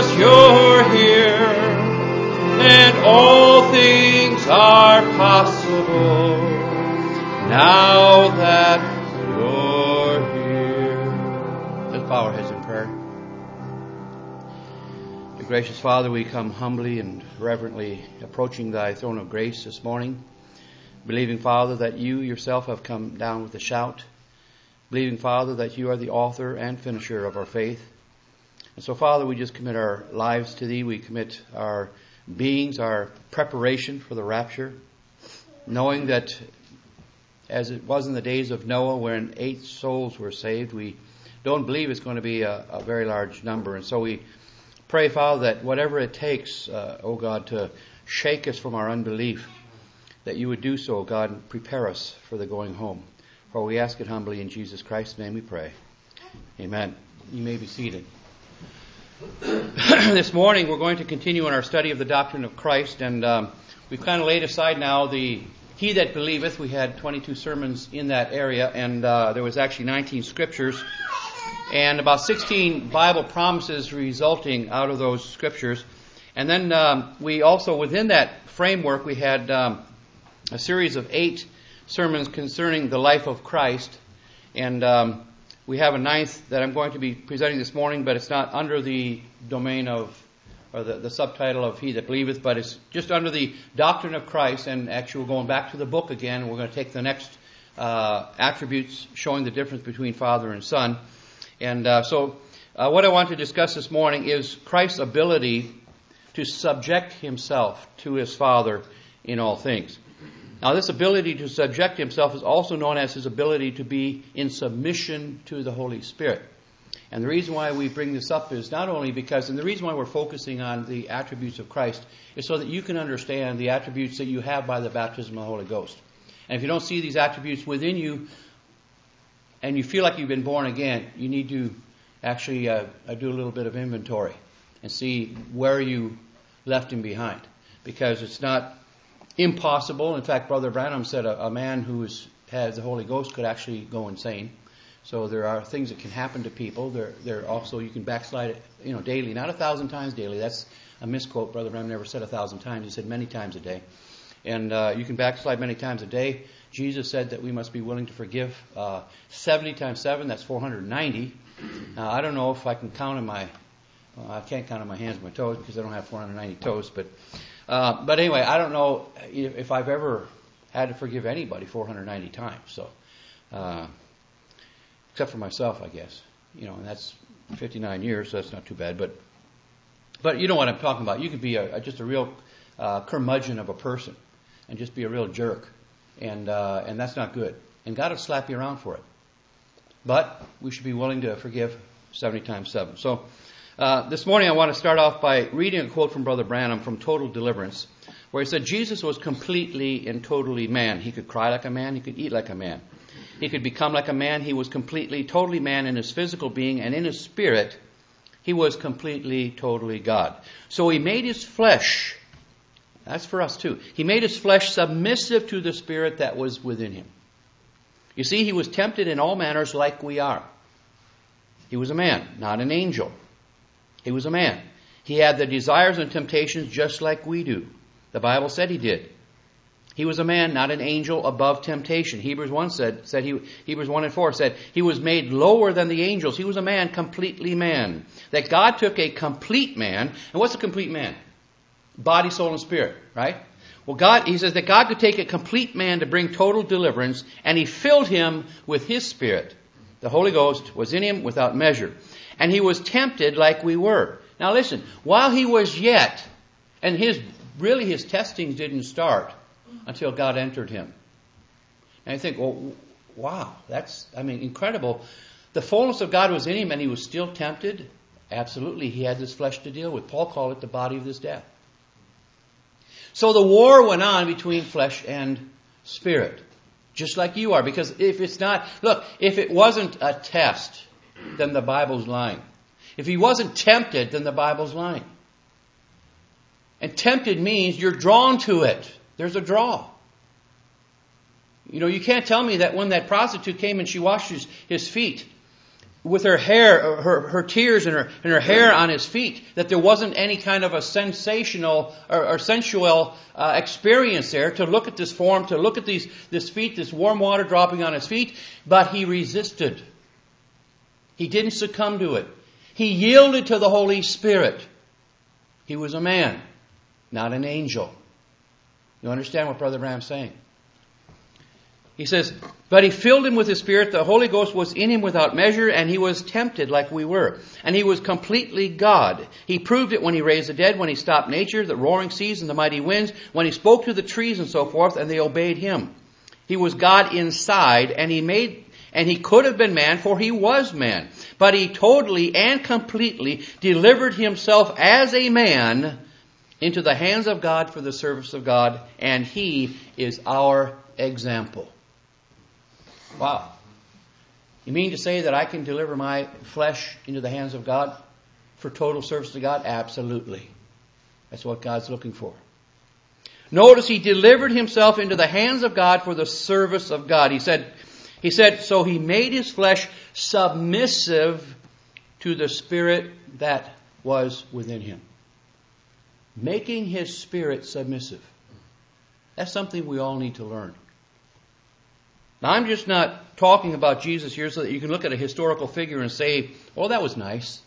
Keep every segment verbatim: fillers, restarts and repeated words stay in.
you're here, and all things are possible now that you're here. Let's bow our heads in prayer. Dear gracious Father, we come humbly and reverently approaching thy throne of grace this morning, believing, Father, that you yourself have come down with a shout, believing, Father, that you are the author and finisher of our faith. And so, Father, we just commit our lives to thee. We commit our beings, our preparation for the rapture, knowing that as it was in the days of Noah when eight souls were saved, we don't believe it's going to be a, a very large number. And so we pray, Father, that whatever it takes, uh, oh God, to shake us from our unbelief, that you would do so, God, and prepare us for the going home. For we ask it humbly in Jesus Christ's name we pray. Amen. You may be seated. This morning we're going to continue in our study of the doctrine of Christ, and um, we've kind of laid aside now the He That Believeth. We had twenty-two sermons in that area, and uh, there was actually nineteen scriptures, and about sixteen Bible promises resulting out of those scriptures. And then um, we also, within that framework, we had um, a series of eight sermons concerning the life of Christ, and um, we have a ninth that I'm going to be presenting this morning, but it's not under the domain of, or the, the subtitle of He That Believeth, but it's just under the doctrine of Christ. And actually we're going back to the book again. We're going to take the next uh, attributes showing the difference between Father and Son. And uh, so uh, what I want to discuss this morning is Christ's ability to subject himself to his Father in all things. Now, this ability to subject himself is also known as his ability to be in submission to the Holy Spirit. And the reason why we bring this up is not only because, and the reason why we're focusing on the attributes of Christ is so that you can understand the attributes that you have by the baptism of the Holy Ghost. And if you don't see these attributes within you, and you feel like you've been born again, you need to actually uh, do a little bit of inventory and see where you left him behind. Because it's not impossible. In fact, Brother Branham said a, a man who is, has the Holy Ghost could actually go insane. So there are things that can happen to people. There, there also you can backslide, you know, daily, not a thousand times daily. That's a misquote. Brother Branham never said a thousand times. He said many times a day. And uh, you can backslide many times a day. Jesus said that we must be willing to forgive uh, seventy times seven. That's four hundred ninety. Now, I don't know if I can count on my. Well, I can't count on my hands and my toes because I don't have four hundred ninety toes, but. Uh, but anyway, I don't know if, if I've ever had to forgive anybody four hundred ninety times. So, uh, except for myself, I guess. You know, and that's fifty-nine years, so that's not too bad. But, but you know what I'm talking about. You could be a, just a real uh, curmudgeon of a person, and just be a real jerk, and uh, and that's not good. And God will slap you around for it. But we should be willing to forgive seventy times seven. So. Uh, this morning I want to start off by reading a quote from Brother Branham from Total Deliverance, where he said Jesus was completely and totally man. He could cry like a man. He could eat like a man. He could become like a man. He was completely, totally man in his physical being, and in his spirit, he was completely, totally God. So he made his flesh, that's for us too, he made his flesh submissive to the spirit that was within him. You see, he was tempted in all manners like we are. He was a man, not an angel. He was a man. He had the desires and temptations just like we do. The Bible said he did. He was a man, not an angel, above temptation. Hebrews one said, said he, Hebrews one and four said, he was made lower than the angels. He was a man, completely man. That God took a complete man. And what's a complete man? Body, soul, and spirit, right? Well, God, he says that God could take a complete man to bring total deliverance, and he filled him with his spirit. The Holy Ghost was in him without measure. And he was tempted like we were. Now listen, while he was yet, and his really his testings didn't start until God entered him. And I think, well, wow, that's, I mean, incredible. The fullness of God was in him and he was still tempted. Absolutely, he had this flesh to deal with. Paul called it the body of this death. So the war went on between flesh and spirit. Just like you are. Because if it's not, look, if it wasn't a test, then the Bible's lying. If he wasn't tempted, then the Bible's lying. And tempted means you're drawn to it. There's a draw. You know, you can't tell me that when that prostitute came and she washed his, his feet, with her hair, her, her tears and her, and her hair on his feet, that there wasn't any kind of a sensational or, or sensual uh, experience there to look at this form, to look at these this feet, this warm water dropping on his feet, but he resisted. He didn't succumb to it. He yielded to the Holy Spirit. He was a man, not an angel. You understand what Brother Branham's saying? He says, but he filled him with his Spirit. The Holy Ghost was in him without measure, and he was tempted like we were. And he was completely God. He proved it when he raised the dead, when he stopped nature, the roaring seas and the mighty winds, when he spoke to the trees and so forth, and they obeyed him. He was God inside, and he made, and he could have been man, for he was man. But he totally and completely delivered himself as a man into the hands of God for the service of God, and he is our example. Wow. You mean to say that I can deliver my flesh into the hands of God for total service to God? Absolutely. That's what God's looking for. Notice he delivered himself into the hands of God for the service of God. He said, he said, so he made his flesh submissive to the Spirit that was within him. Making his spirit submissive. That's something we all need to learn. Now, I'm just not talking about Jesus here so that you can look at a historical figure and say, oh, that was nice.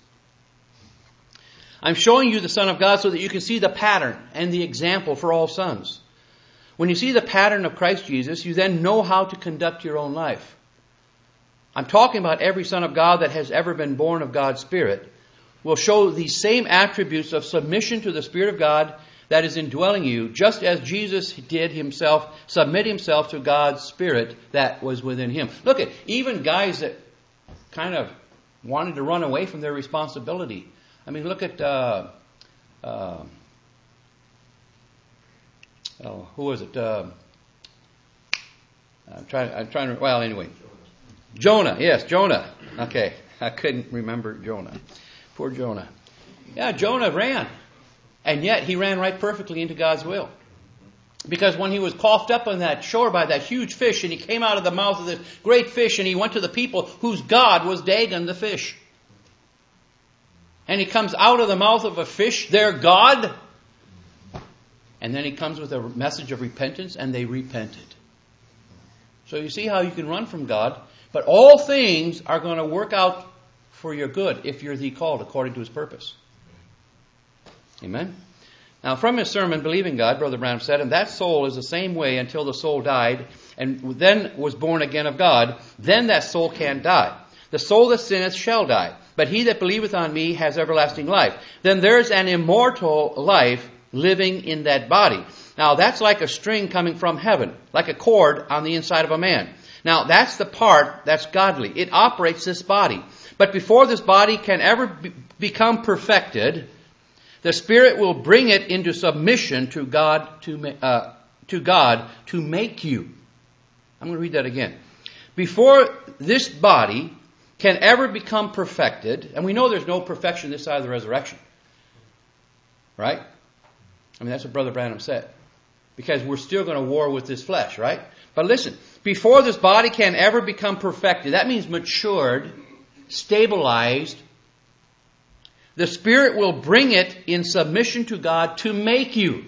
I'm showing you the Son of God so that you can see the pattern and the example for all sons. When you see the pattern of Christ Jesus, you then know how to conduct your own life. I'm talking about every son of God that has ever been born of God's Spirit will show these same attributes of submission to the Spirit of God that is indwelling you, just as Jesus did himself, submit himself to God's Spirit that was within him. Look at, even guys that kind of wanted to run away from their responsibility. I mean, look at, uh, uh, oh, who was it? Uh, I'm trying, I'm trying to, well, anyway. Jonah, yes, Jonah. Okay, I couldn't remember Jonah. Poor Jonah. Yeah, Jonah ran. And yet he ran right perfectly into God's will. Because when he was coughed up on that shore by that huge fish, and he came out of the mouth of this great fish, and he went to the people whose God was Dagon the fish. And he comes out of the mouth of a fish, their God. And then he comes with a message of repentance, and they repented. So you see how you can run from God. But all things are going to work out for your good if you're the called according to his purpose. Amen? Now, from his sermon, Believing God, Brother Branham said, and that soul is the same way until the soul died and then was born again of God, then that soul can't die. The soul that sinneth shall die, but he that believeth on me has everlasting life. Then there's an immortal life living in that body. Now, that's like a string coming from heaven, like a cord on the inside of a man. Now, that's the part that's godly. It operates this body. But before this body can ever be- become perfected, the Spirit will bring it into submission to God to, uh, to God to make you. I'm going to read that again. Before this body can ever become perfected, and we know there's no perfection this side of the resurrection. Right? I mean, that's what Brother Branham said. Because we're still going to war with this flesh, right? But listen, before this body can ever become perfected, that means matured, stabilized, the Spirit will bring it in submission to God to make you.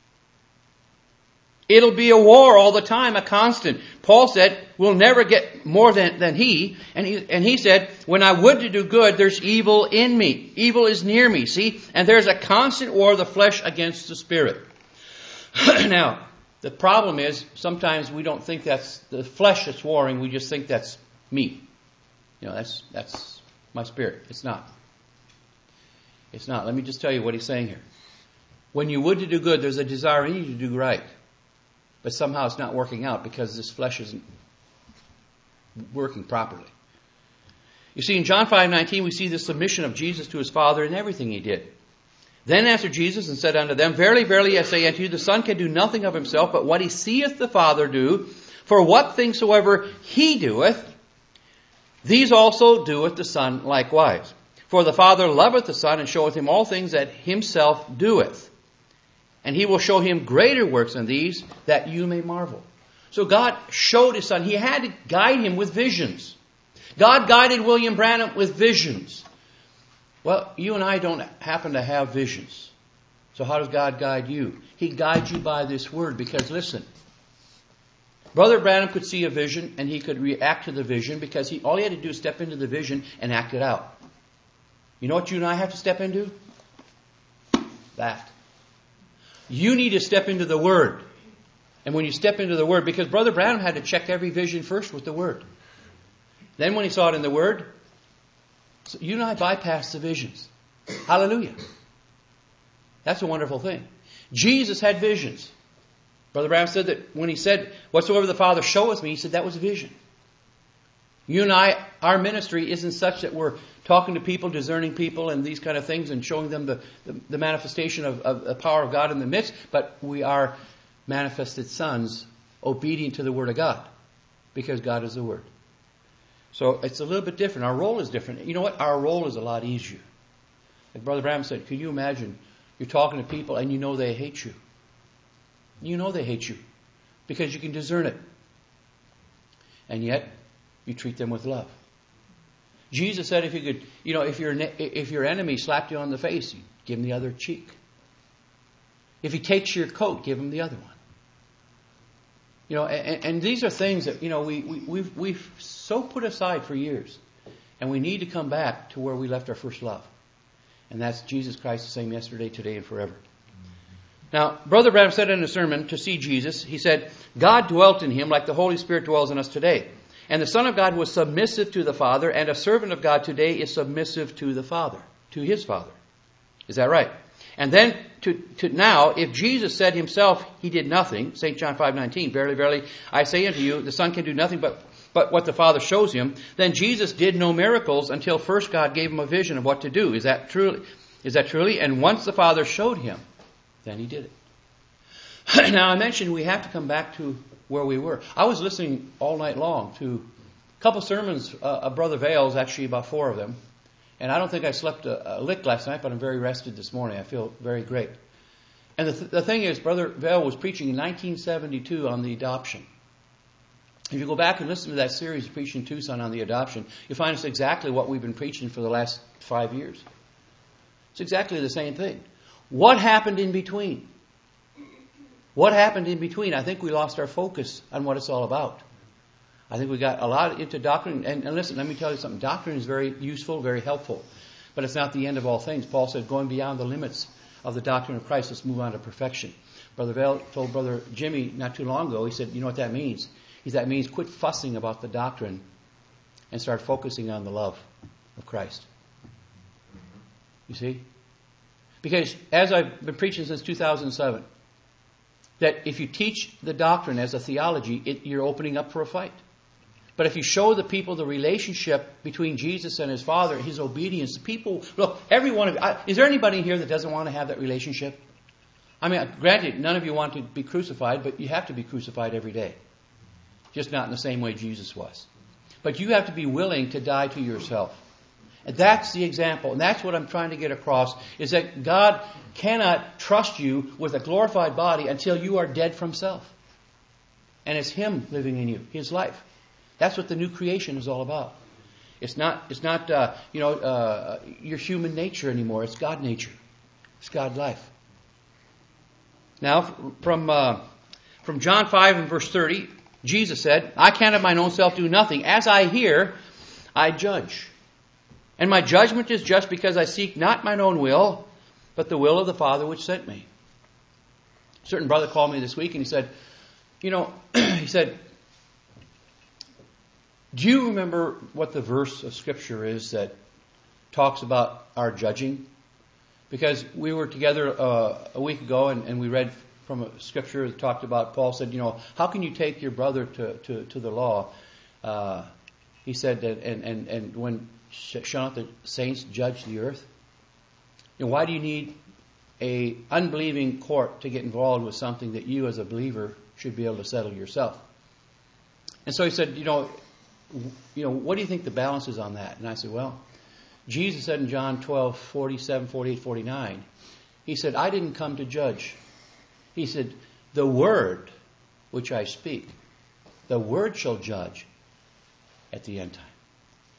It'll be a war all the time, a constant. Paul said, we'll never get more than, than he. And he. And he said, when I would to do good, there's evil in me. Evil is near me, see? And there's a constant war of the flesh against the Spirit. Now, the problem is, sometimes we don't think that's the flesh that's warring. We just think that's me. You know, that's that's my spirit. It's not. It's not. Let me just tell you what he's saying here. When you would to do good, there's a desire in you to do right. But somehow it's not working out because this flesh isn't working properly. You see, in John five nineteen, we see the submission of Jesus to his Father in everything he did. Then answered Jesus and said unto them, Verily, verily, I say unto you, the Son can do nothing of himself, but what he seeth the Father do. For what things soever he doeth, these also doeth the Son likewise. For the Father loveth the Son, and showeth him all things that himself doeth. And he will show him greater works than these, that you may marvel. So God showed his Son. He had to guide him with visions. God guided William Branham with visions. Well, you and I don't happen to have visions. So how does God guide you? He guides you by this word because, listen, Brother Branham could see a vision and he could react to the vision because he all he had to do is step into the vision and act it out. You know what you and I have to step into? That. You need to step into the Word. And when you step into the Word, because Brother Branham had to check every vision first with the Word. Then when he saw it in the Word, so you and I bypass the visions. Hallelujah. That's a wonderful thing. Jesus had visions. Brother Branham said that when he said, whatsoever the Father showeth me, he said that was a vision. You and I, our ministry isn't such that we're talking to people, discerning people and these kind of things and showing them the, the, the manifestation of, of the power of God in the midst, but we are manifested sons obedient to the Word of God because God is the Word. So it's a little bit different. Our role is different. You know what? Our role is a lot easier. Like Brother Branham said, can you imagine you're talking to people and you know they hate you? You know they hate you because you can discern it. And yet, you treat them with love. Jesus said if you could, you know, if your if your enemy slapped you on the face, you give him the other cheek. If he takes your coat, give him the other one. You know, and, and these are things that, you know, we, we, we've, we've so put aside for years. And we need to come back to where we left our first love. And that's Jesus Christ the same yesterday, today, and forever. Now, Brother Branham said in a sermon to see Jesus, he said, God dwelt in him like the Holy Spirit dwells in us today. And the Son of God was submissive to the Father, and a servant of God today is submissive to the Father, to his Father. Is that right? And then to, to now, if Jesus said himself he did nothing, Saint John five nineteen, verily, verily, I say unto you, the Son can do nothing but, but what the Father shows him, then Jesus did no miracles until first God gave him a vision of what to do. Is that truly? Is that truly? And once the Father showed him, then he did it. Now, I mentioned we have to come back to where we were. I was listening all night long to a couple sermons uh, of Brother Vale's, actually about four of them. And I don't think I slept a, a lick last night, but I'm very rested this morning. I feel very great. And the, th- the thing is, Brother Vale was preaching in nineteen seventy-two on the adoption. If you go back and listen to that series of preaching in Tucson on the adoption, you'll find it's exactly what we've been preaching for the last five years. It's exactly the same thing. What happened in between? What happened in between? I think we lost our focus on what it's all about. I think we got a lot into doctrine. And, and listen, let me tell you something. Doctrine is very useful, very helpful. But it's not the end of all things. Paul said, going beyond the limits of the doctrine of Christ, let's move on to perfection. Brother Vale told Brother Jimmy not too long ago, he said, you know what that means? He said, that means quit fussing about the doctrine and start focusing on the love of Christ. You see? Because as I've been preaching since two thousand seven, that if you teach the doctrine as a theology, it, you're opening up for a fight. But if you show the people the relationship between Jesus and his Father, his obedience, people, look, every one of you, I, is there anybody here that doesn't want to have that relationship? I mean, granted, none of you want to be crucified, but you have to be crucified every day. Just not in the same way Jesus was. But you have to be willing to die to yourself. And that's the example. And that's what I'm trying to get across, is that God cannot trust you with a glorified body until you are dead from self. And it's Him living in you, His life. That's what the new creation is all about. It's not, it's not, uh, you know, uh, your human nature anymore. It's God nature. It's God life. Now, from uh, from John five and verse thirty, Jesus said, I can of mine own self do nothing. As I hear, I judge. And my judgment is just because I seek not mine own will, but the will of the Father which sent me. A certain brother called me this week and he said, you know, he said, do you remember what the verse of Scripture is that talks about our judging? Because we were together uh, a week ago and, and we read from a Scripture that talked about, Paul said, you know, how can you take your brother to, to, to the law? Uh, he said that, and, and, and when shall not the saints judge the earth? You know, why do you need a unbelieving court to get involved with something that you as a believer should be able to settle yourself? And so he said, you know, you know, what do you think the balance is on that? And I said, well, Jesus said in John twelve, forty-seven, forty-eight, forty-nine, he said, I didn't come to judge. He said, the word which I speak, the word shall judge at the end time.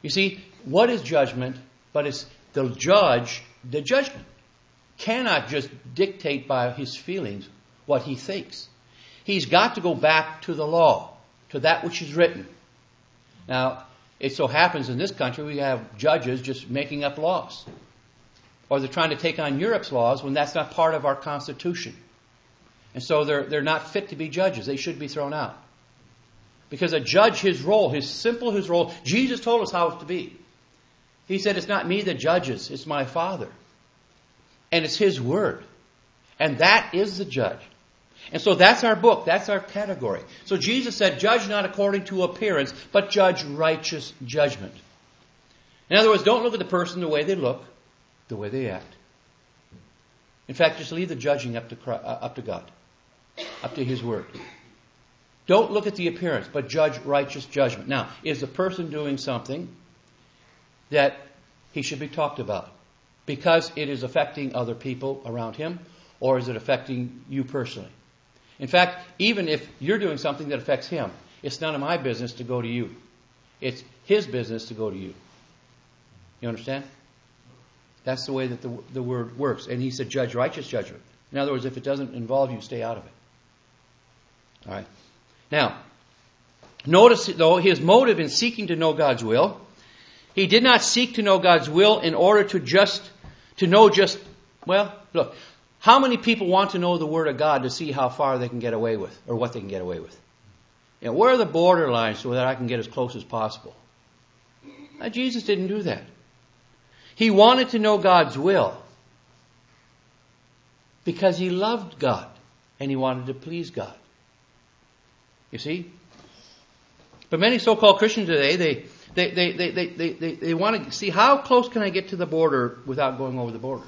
You see, what is judgment? But it's the judge, the judgment, cannot just dictate by his feelings what he thinks. He's got to go back to the law, to that which is written. Now, it so happens in this country we have judges just making up laws. Or they're trying to take on Europe's laws when that's not part of our Constitution. And so they're, they're not fit to be judges. They should be thrown out. Because a judge, his role, his simple his role, Jesus told us how it's to be. He said, it's not me that judges, it's my Father. And it's His Word. And that is the judge. And so that's our book, that's our category. So Jesus said, judge not according to appearance, but judge righteous judgment. In other words, don't look at the person the way they look, the way they act. In fact, just leave the judging up to Christ, uh, up to God, up to His Word. Don't look at the appearance, but judge righteous judgment. Now, is the person doing something that he should be talked about because it is affecting other people around him, or is it affecting you personally? In fact, even if you're doing something that affects him, it's none of my business to go to you. It's his business to go to you. You understand? That's the way that the, the word works. And he said, judge righteous judgment. In other words, if it doesn't involve you, stay out of it. All right. Now, notice, though, his motive in seeking to know God's will, he did not seek to know God's will in order to just, to know just, well, look, how many people want to know the Word of God to see how far they can get away with, or what they can get away with? You know, where are the borderlines so that I can get as close as possible? Now, Jesus didn't do that. He wanted to know God's will because he loved God and he wanted to please God. You see? But many so-called Christians today, they they they they they they, they, they want to see how close can I get to the border without going over the border.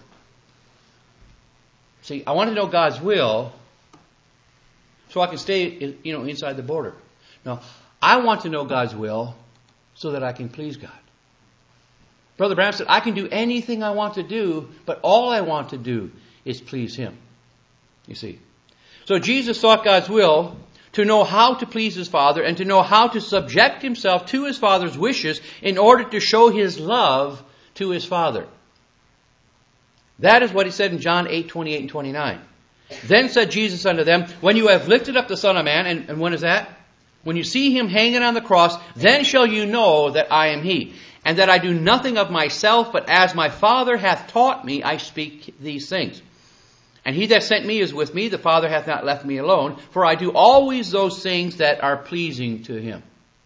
See, I want to know God's will so I can stay, you know, inside the border. No, I want to know God's will so that I can please God. Brother Branham said, I can do anything I want to do, but all I want to do is please Him. You see. So Jesus sought God's will to know how to please His Father and to know how to subject Himself to His Father's wishes in order to show His love to His Father. That is what He said in John eight, twenty-eight and twenty-nine. Then said Jesus unto them, when you have lifted up the Son of Man, and, and when is that? When you see Him hanging on the cross, then shall you know that I am He, and that I do nothing of myself, but as my Father hath taught me, I speak these things. And He that sent me is with me, the Father hath not left me alone, for I do always those things that are pleasing to Him.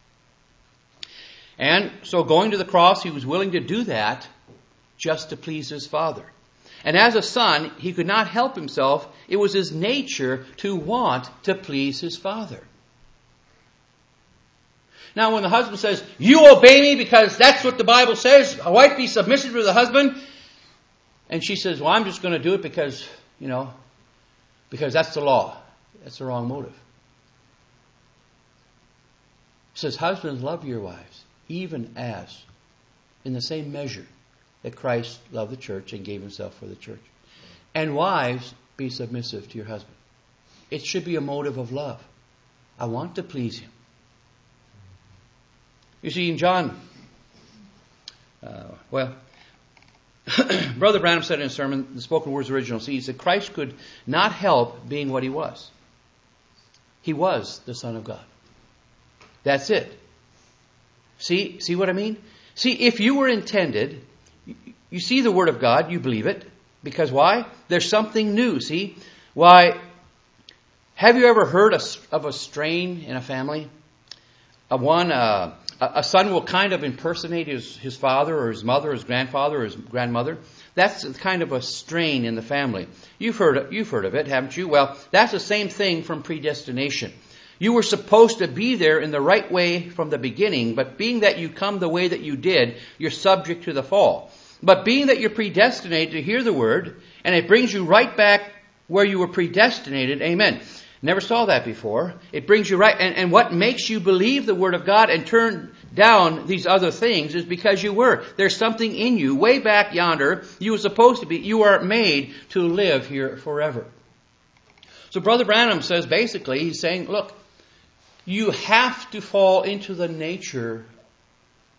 And so going to the cross, He was willing to do that just to please His Father. And as a son, He could not help Himself. It was His nature to want to please His Father. Now, when the husband says, you obey me because that's what the Bible says, a wife be submissive to the husband, and she says, well, I'm just going to do it because, you know, because that's the law. That's the wrong motive. He says, husbands, love your wives, even as, in the same measure that Christ loved the church and gave Himself for the church. And wives, be submissive to your husband. It should be a motive of love. I want to please Him. You see, in John, uh, well, Brother Branham said in a sermon, the Spoken Word's original, see, he said, Christ could not help being what He was. He was the Son of God. That's it. See, see what I mean? See, if you were intended, you see the Word of God, you believe it. Because why? There's something new, see? Why, have you ever heard of a strain in a family? A one, uh, a son will kind of impersonate his, his father or his mother, or his grandfather or his grandmother. That's kind of a strain in the family. You've heard, you've heard of it, haven't you? Well, that's the same thing from predestination. You were supposed to be there in the right way from the beginning, but being that you come the way that you did, you're subject to the fall. But being that you're predestinated to hear the Word, and it brings you right back where you were predestinated, amen. Never saw that before. It brings you right. And, and what makes you believe the Word of God and turn down these other things is because you were. There's something in you way back yonder. You were supposed to be. You are made to live here forever. So Brother Branham says basically, he's saying, look, you have to fall into the nature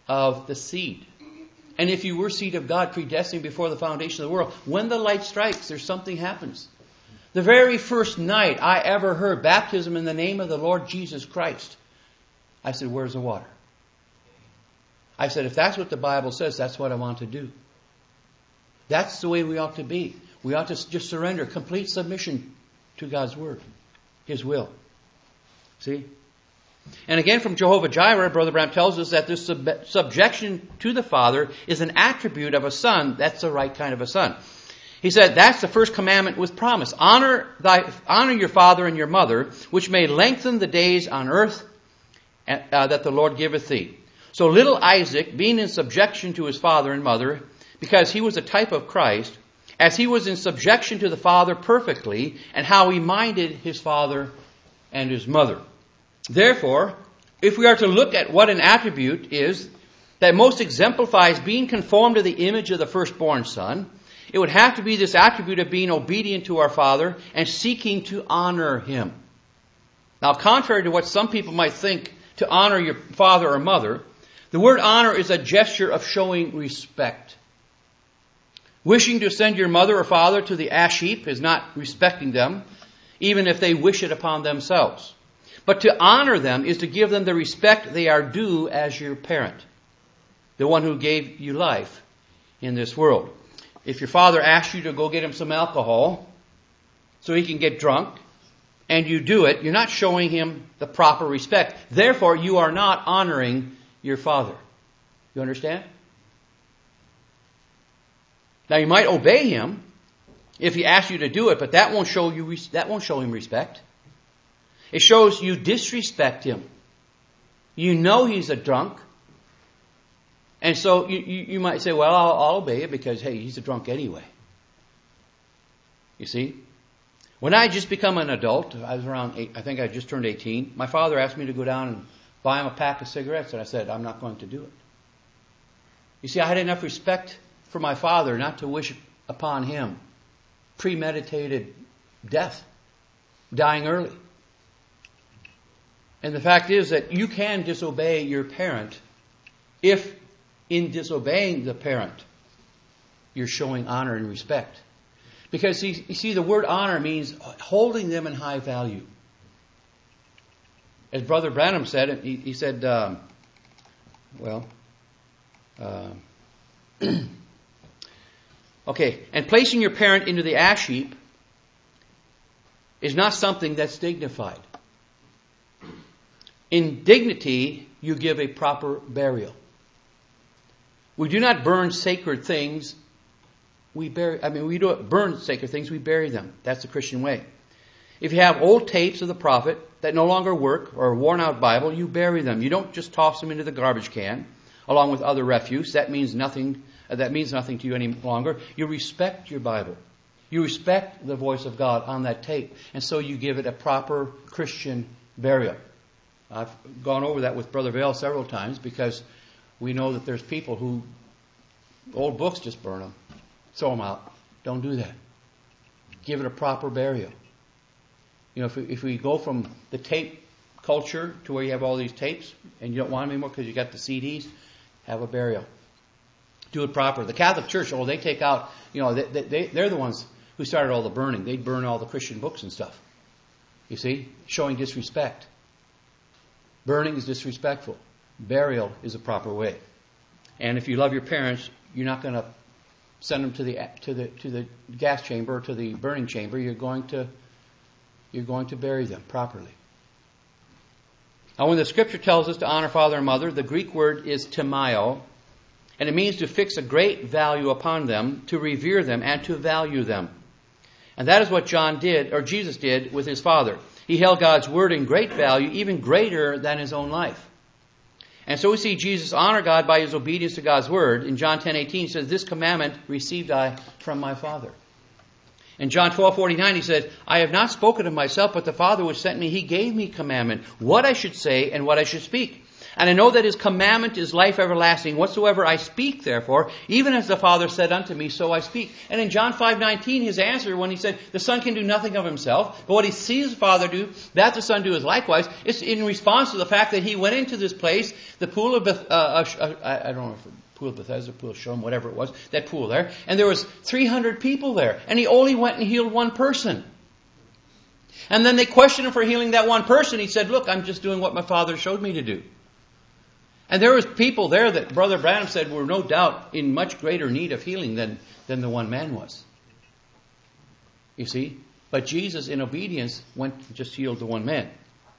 of the seed. And if you were seed of God, predestined before the foundation of the world, when the light strikes, there's something happens. The very first night I ever heard baptism in the name of the Lord Jesus Christ, I said, where's the water? I said, if that's what the Bible says, that's what I want to do. That's the way we ought to be. We ought to just surrender, complete submission to God's Word, His will. See? And again, from Jehovah Jireh, Brother Branham tells us that this sub- subjection to the Father is an attribute of a son. That's the right kind of a son. He said, that's the first commandment with promise. Honor thy, honor your father and your mother, which may lengthen the days on earth uh, that the Lord giveth thee. So little Isaac, being in subjection to his father and mother, because he was a type of Christ, as he was in subjection to the Father perfectly, and how he minded his father and his mother. Therefore, if we are to look at what an attribute is that most exemplifies being conformed to the image of the firstborn son, it would have to be this attribute of being obedient to our Father and seeking to honor Him. Now, contrary to what some people might think, to honor your father or mother, the word honor is a gesture of showing respect. Wishing to send your mother or father to the ash heap is not respecting them, even if they wish it upon themselves. But to honor them is to give them the respect they are due as your parent, the one who gave you life in this world. If your father asks you to go get him some alcohol so he can get drunk, and you do it, you're not showing him the proper respect. Therefore, you are not honoring your father. You understand? Now, you might obey him if he asks you to do it, but that won't show you that won't show him respect. It shows you disrespect him. You know he's a drunk. And so you, you, you might say, well, I'll, I'll obey it because, hey, he's a drunk anyway. You see? When I just become an adult, I was around, eight, I think I just turned eighteen, my father asked me to go down and buy him a pack of cigarettes, and I said, I'm not going to do it. You see, I had enough respect for my father not to wish upon him premeditated death, dying early. And the fact is that you can disobey your parent if in disobeying the parent you're showing honor and respect. Because you see, the word honor means holding them in high value. As Brother Branham said, he, he said, um, well, uh, okay, and placing your parent into the ash heap is not something that's dignified. In dignity, you give a proper burial. We do not burn sacred things. We bury. I mean, we don't burn sacred things. We bury them. That's the Christian way. If you have old tapes of the prophet that no longer work, or a worn-out Bible, you bury them. You don't just toss them into the garbage can along with other refuse. That means nothing. Uh, that means nothing to you any longer. You respect your Bible. You respect the voice of God on that tape, and so you give it a proper Christian burial. I've gone over that with Brother Vail several times because we know that there's people who old books just burn them, throw them out. Don't do that. Give it a proper burial. You know, if we, if we go from the tape culture to where you have all these tapes and you don't want them anymore because you got the C Ds, have a burial. Do it proper. The Catholic Church, oh, they take out, you know, they, they, they're the ones who started all the burning. They'd burn all the Christian books and stuff. You see? Showing disrespect. Burning is disrespectful. Burial is a proper way. And if you love your parents, you're not going to send them to the to the to the gas chamber or to the burning chamber. You're going to you're going to bury them properly. Now, when the Scripture tells us to honor father and mother, the Greek word is timao, and it means to fix a great value upon them, to revere them, and to value them. And that is what John did, or Jesus did, with his Father. He held God's Word in great value, even greater than his own life. And so we see Jesus honor God by his obedience to God's Word. In John ten eighteen, he says, "This commandment received I from my Father." In John twelve forty-nine, he said, "I have not spoken of myself, but the Father which sent me, he gave me commandment, what I should say and what I should speak. And I know that his commandment is life everlasting. Whatsoever I speak, therefore, even as the Father said unto me, so I speak. And in John five nineteen, his answer when he said, the Son can do nothing of himself, but what he sees the Father do, that the Son doeth likewise, it's in response to the fact that he went into this place, the pool of Beth, uh, uh, I, I don't know if pool of Bethesda, pool of Shalom, whatever it was, that pool there, and there was three hundred people there, and he only went and healed one person. And then they questioned him for healing that one person. He said, look, I'm just doing what my Father showed me to do. And there was people there that Brother Branham said were no doubt in much greater need of healing than, than the one man was. You see? But Jesus, in obedience, went and just healed the one man.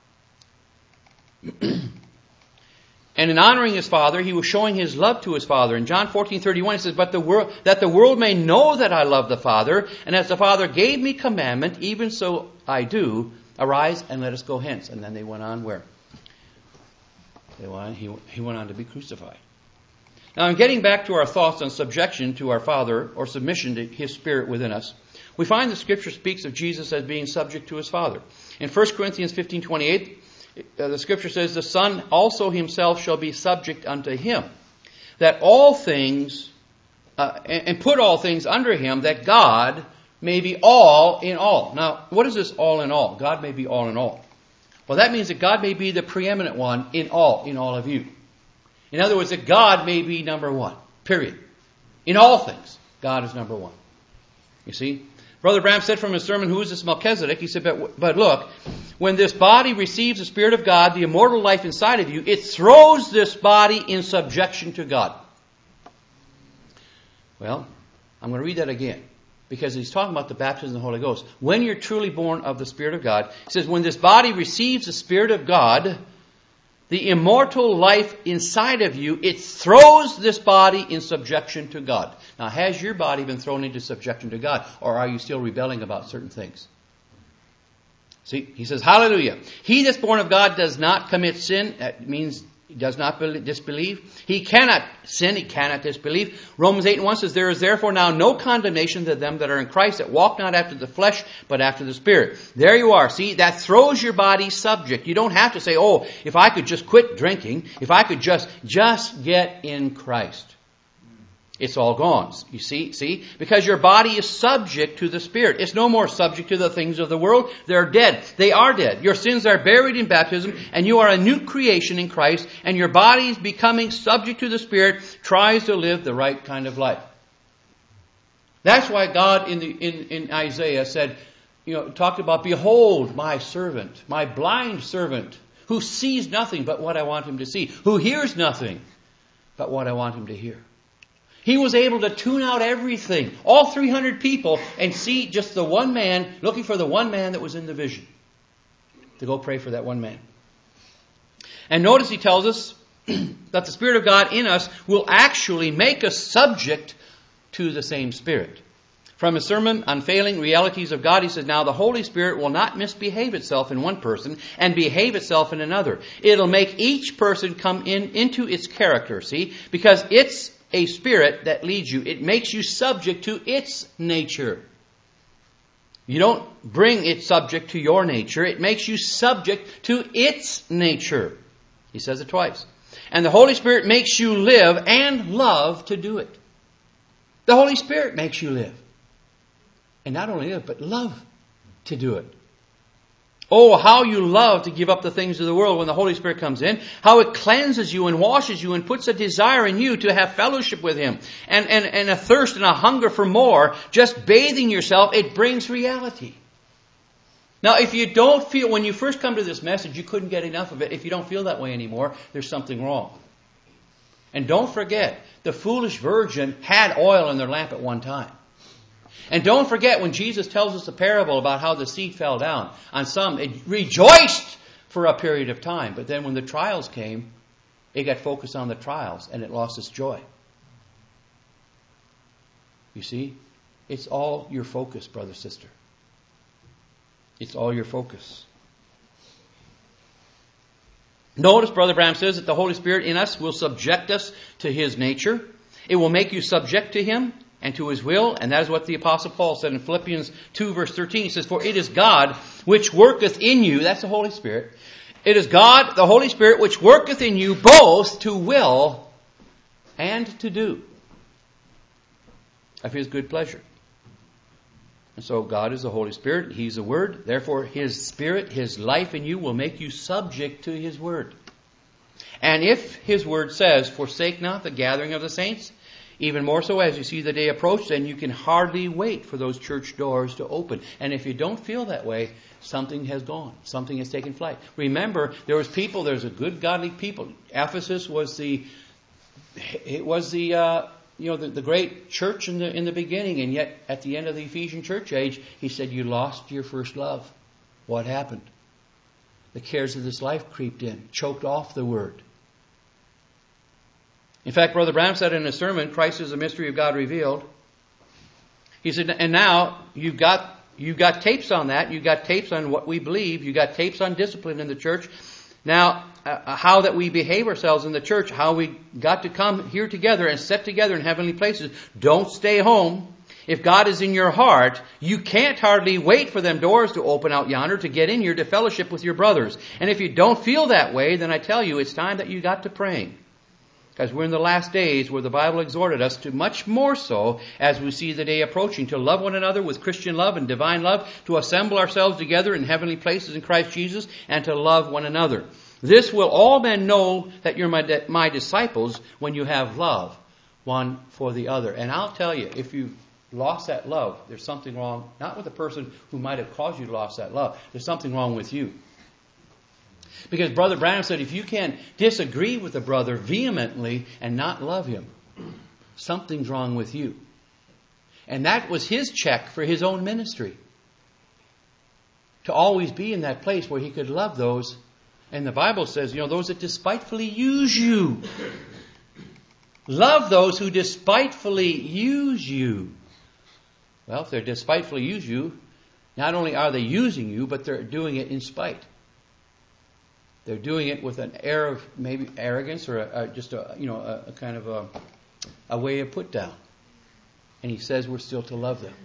And in honoring his Father, he was showing his love to his Father. In John fourteen thirty-one, it says, But the world, that the world may know that I love the Father, and as the Father gave me commandment, even so I do. Arise and let us go hence. And then they went on where? They went on, he, he went on to be crucified. Now, in getting back to our thoughts on subjection to our Father, or submission to his Spirit within us, we find the Scripture speaks of Jesus as being subject to his Father. In First Corinthians fifteen twenty-eight, Uh, the Scripture says, the Son also himself shall be subject unto him, that all things, uh, and, and put all things under him, that God may be all in all. Now, what is this all in all? God may be all in all. Well, that means that God may be the preeminent one in all, in all of you. In other words, that God may be number one, period. In all things, God is number one. You see? Brother Branham said from his sermon, who is this Melchizedek? He said, but, but look, when this body receives the Spirit of God, the immortal life inside of you, it throws this body in subjection to God. Well, I'm going to read that again, because he's talking about the baptism of the Holy Ghost. When you're truly born of the Spirit of God, he says, when this body receives the Spirit of God, the immortal life inside of you, it throws this body in subjection to God. Now, has your body been thrown into subjection to God, or are you still rebelling about certain things? See, he says, hallelujah. He that's born of God does not commit sin. That means he does not disbelieve. He cannot sin. He cannot disbelieve. Romans eight and one says, there is therefore now no condemnation to them that are in Christ, that walk not after the flesh, but after the Spirit. There you are. See, that throws your body subject. You don't have to say, oh, if I could just quit drinking, if I could just, just get in Christ. It's all gone. You see, see? Because your body is subject to the Spirit. It's no more subject to the things of the world. They're dead. They are dead. Your sins are buried in baptism, and you are a new creation in Christ, and your body is becoming subject to the Spirit, tries to live the right kind of life. That's why God in the in, in Isaiah said, you know, talked about, behold my servant, my blind servant, who sees nothing but what I want him to see, who hears nothing but what I want him to hear. He was able to tune out everything, all three hundred people, and see just the one man, looking for the one man that was in the vision, to go pray for that one man. And notice he tells us that the Spirit of God in us will actually make us subject to the same Spirit. From his sermon, Unfailing Realities of God, he says, now the Holy Spirit will not misbehave itself in one person and behave itself in another. It'll make each person come in into its character, see? Because it's a spirit that leads you. It makes you subject to its nature. You don't bring it subject to your nature. It makes you subject to its nature. He says it twice. And the Holy Spirit makes you live and love to do it. The Holy Spirit makes you live. And not only live, but love to do it. Oh, how you love to give up the things of the world when the Holy Spirit comes in. How it cleanses you and washes you and puts a desire in you to have fellowship with Him. And, and, and a thirst and a hunger for more. Just bathing yourself, it brings reality. Now, if you don't feel, when you first come to this message, you couldn't get enough of it. If you don't feel that way anymore, there's something wrong. And don't forget, the foolish virgin had oil in their lamp at one time. And don't forget when Jesus tells us a parable about how the seed fell down. On some, it rejoiced for a period of time. But then when the trials came, it got focused on the trials and it lost its joy. You see? It's all your focus, brother, sister. It's all your focus. Notice, Brother Branham says that the Holy Spirit in us will subject us to His nature. It will make you subject to Him and to His will. And that is what the Apostle Paul said in Philippians two verse thirteen. He says, for it is God which worketh in you, that's the Holy Spirit, It is God, the Holy Spirit, which worketh in you both to will and to do of His good pleasure. And so God is the Holy Spirit. He's the Word. Therefore, His Spirit, His life in you will make you subject to His Word. And if His Word says, forsake not the gathering of the saints, even more so as you see the day approach, then you can hardly wait for those church doors to open. And if you don't feel that way, something has gone. Something has taken flight. Remember, there was people, there's a good godly people. Ephesus was the, it was the, uh, you know, the, the great church in the, in the beginning. And yet, at the end of the Ephesian church age, he said, you lost your first love. What happened? The cares of this life creeped in, choked off the Word. In fact, Brother Branham said in a sermon, Christ is the mystery of God revealed. He said, and now you've got, you've got tapes on that. You've got tapes on what we believe. You've got tapes on discipline in the church. Now, uh, how that we behave ourselves in the church, how we got to come here together and set together in heavenly places. Don't stay home. If God is in your heart, you can't hardly wait for them doors to open out yonder to get in here to fellowship with your brothers. And if you don't feel that way, then I tell you, it's time that you got to praying. Because we're in the last days where the Bible exhorted us to much more so as we see the day approaching, to love one another with Christian love and divine love, to assemble ourselves together in heavenly places in Christ Jesus, and to love one another. This will all men know that you're my, my disciples when you have love one for the other. And I'll tell you, if you've lost that love, there's something wrong, not with the person who might have caused you to lose that love. There's something wrong with you. Because Brother Branham said, if you can disagree with a brother vehemently and not love him, something's wrong with you. And that was his check for his own ministry. To always be in that place where he could love those. And the Bible says, you know, those that despitefully use you. Love those who despitefully use you. Well, if they despitefully use you, not only are they using you, but they're doing it in spite. They're doing it with an air of maybe arrogance or a, a, just a you know a, a kind of a, a way of put down. And he says we're still to love them.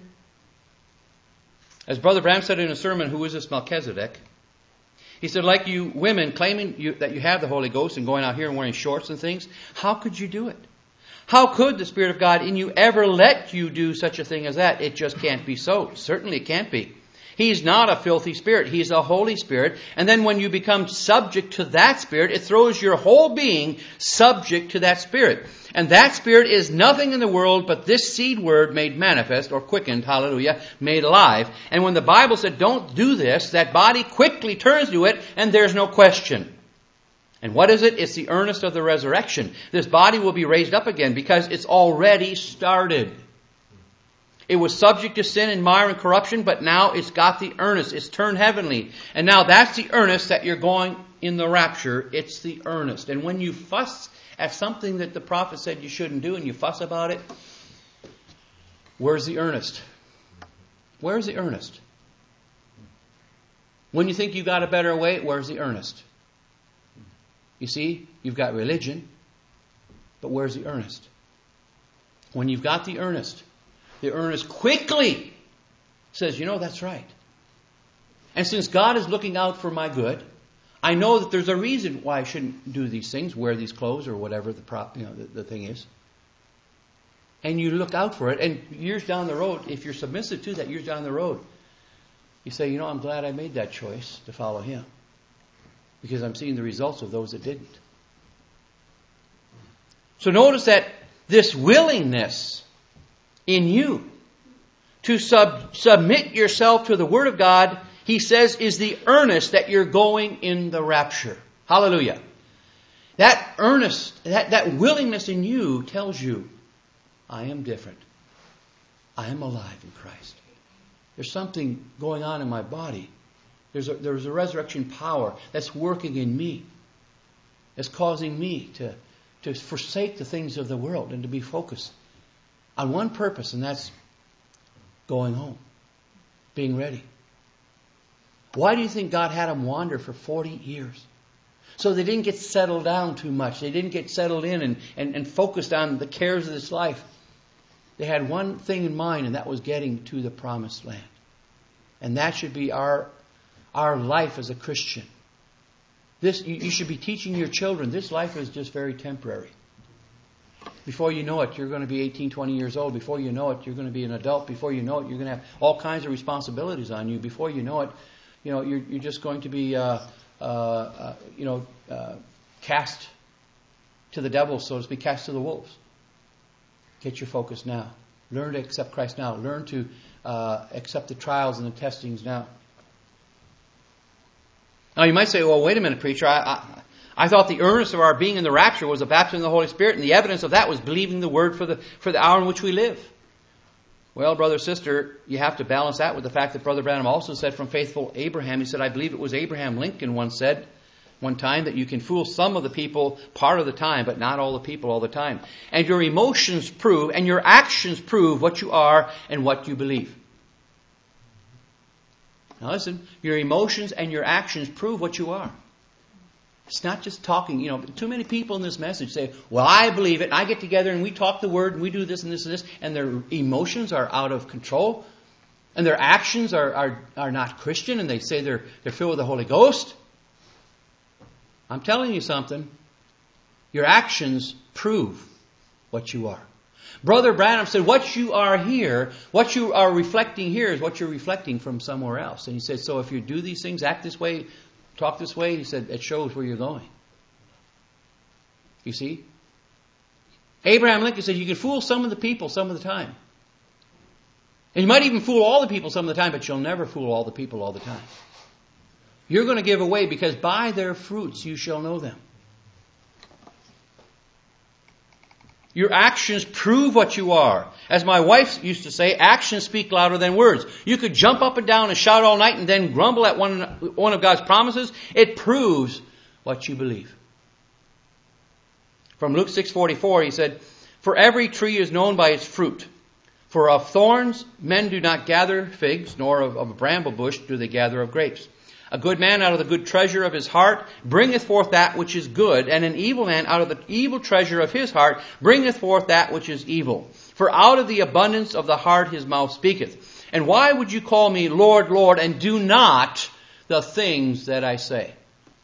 As Brother Branham said in a sermon, who is this Melchizedek? He said, like you women claiming you, that you have the Holy Ghost and going out here and wearing shorts and things, how could you do it? How could the Spirit of God in you ever let you do such a thing as that? It just can't be so. Certainly it can't be. He's not a filthy spirit. He's a Holy Spirit. And then when you become subject to that Spirit, it throws your whole being subject to that Spirit. And that Spirit is nothing in the world but this seed word made manifest or quickened, hallelujah, made alive. And when the Bible said don't do this, that body quickly turns to it and there's no question. And what is it? It's the earnest of the resurrection. This body will be raised up again because it's already started. It was subject to sin and mire and corruption, but now it's got the earnest. It's turned heavenly. And now that's the earnest that you're going in the rapture. It's the earnest. And when you fuss at something that the prophet said you shouldn't do and you fuss about it, where's the earnest? Where's the earnest? When you think you've got a better way, where's the earnest? You see, you've got religion, but where's the earnest? When you've got the earnest, the earnest quickly says, you know, that's right. And since God is looking out for my good, I know that there's a reason why I shouldn't do these things, wear these clothes or whatever the prop, you know, the, the thing is. And you look out for it. And years down the road, if you're submissive to that, years down the road, you say, you know, I'm glad I made that choice to follow Him. Because I'm seeing the results of those that didn't. So notice that this willingness in you to sub, submit yourself to the Word of God, he says, is the earnest that you're going in the rapture. Hallelujah. That earnest, that, that willingness in you tells you, I am different. I am alive in Christ. There's something going on in my body. There's a, there's a resurrection power that's working in me. That's causing me to, to forsake the things of the world and to be focused on one purpose, and that's going home. Being ready. Why do you think God had them wander for forty years? So they didn't get settled down too much. They didn't get settled in and, and, and focused on the cares of this life. They had one thing in mind, and that was getting to the promised land. And that should be our, our life as a Christian. This you, you should be teaching your children. This life is just very temporary. Before you know it, you're going to be eighteen, twenty years old. Before you know it, you're going to be an adult. Before you know it, you're going to have all kinds of responsibilities on you. Before you know it, you know you're you're just going to be, uh, uh, uh, you know, uh, cast to the devil, so to speak, cast to the wolves. Get your focus now. Learn to accept Christ now. Learn to uh, accept the trials and the testings now. Now you might say, well, wait a minute, preacher. I, I, I thought the earnest of our being in the rapture was the baptism of the Holy Spirit, and the evidence of that was believing the word for the for the hour in which we live. Well, brother, sister, you have to balance that with the fact that Brother Branham also said from faithful Abraham, he said, I believe it was Abraham Lincoln once said, one time, that you can fool some of the people part of the time, but not all the people all the time. And your emotions prove, and your actions prove what you are and what you believe. Now listen, your emotions and your actions prove what you are. It's not just talking. You know, too many people in this message say, well, I believe it, and I get together and we talk the word and we do this and this and this, and their emotions are out of control, and their actions are, are, are not Christian, and they say they're, they're filled with the Holy Ghost. I'm telling you something. Your actions prove what you are. Brother Branham said, what you are here, what you are reflecting here is what you're reflecting from somewhere else. And he said, so if you do these things, act this way, talk this way, he said, it shows where you're going. You see? Abraham Lincoln said, you can fool some of the people some of the time. And you might even fool all the people some of the time, but you'll never fool all the people all the time. You're going to give away, because by their fruits you shall know them. Your actions prove what you are. As my wife used to say, actions speak louder than words. You could jump up and down and shout all night and then grumble at one, one of God's promises. It proves what you believe. From Luke six forty-four, he said, for every tree is known by its fruit. For of thorns men do not gather figs, nor of, of a bramble bush do they gather of grapes. A good man out of the good treasure of his heart bringeth forth that which is good, and an evil man out of the evil treasure of his heart bringeth forth that which is evil. For out of the abundance of the heart his mouth speaketh. And why would you call me Lord, Lord, and do not the things that I say?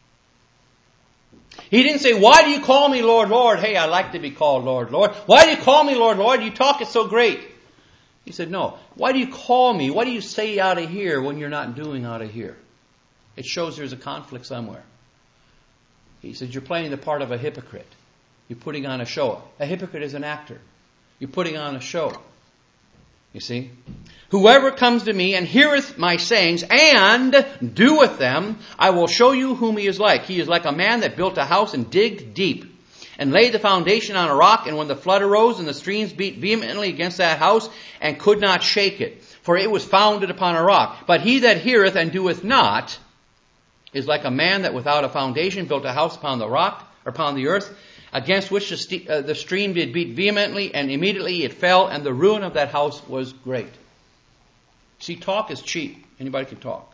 He didn't say, why do you call me Lord, Lord? Hey, I like to be called Lord, Lord. Why do you call me Lord, Lord? You talk it so great. He said, no. Why do you call me? What do you say out of here when you're not doing out of here? It shows there's a conflict somewhere. He said, you're playing the part of a hypocrite. You're putting on a show. A hypocrite is an actor. You're putting on a show. You see? Whoever comes to me and heareth my sayings and doeth them, I will show you whom he is like. He is like a man that built a house and digged deep and laid the foundation on a rock. And when the flood arose and the streams beat vehemently against that house and could not shake it, for it was founded upon a rock. But he that heareth and doeth not is like a man that without a foundation built a house upon the rock, or upon the earth, against which the, st- uh, the stream did beat vehemently, and immediately it fell, and the ruin of that house was great. See, talk is cheap. Anybody can talk.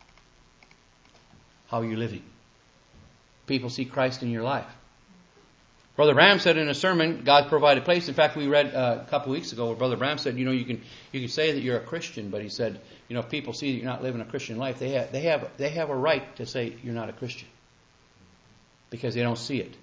How are you living? People see Christ in your life. Brother Branham said in a sermon, God provided place. In fact, we read uh, a couple weeks ago where Brother Branham said, you know, you can you can say that you're a Christian, but he said, you know, if people see that you're not living a Christian life, they have they have they have a right to say you're not a Christian because they don't see it.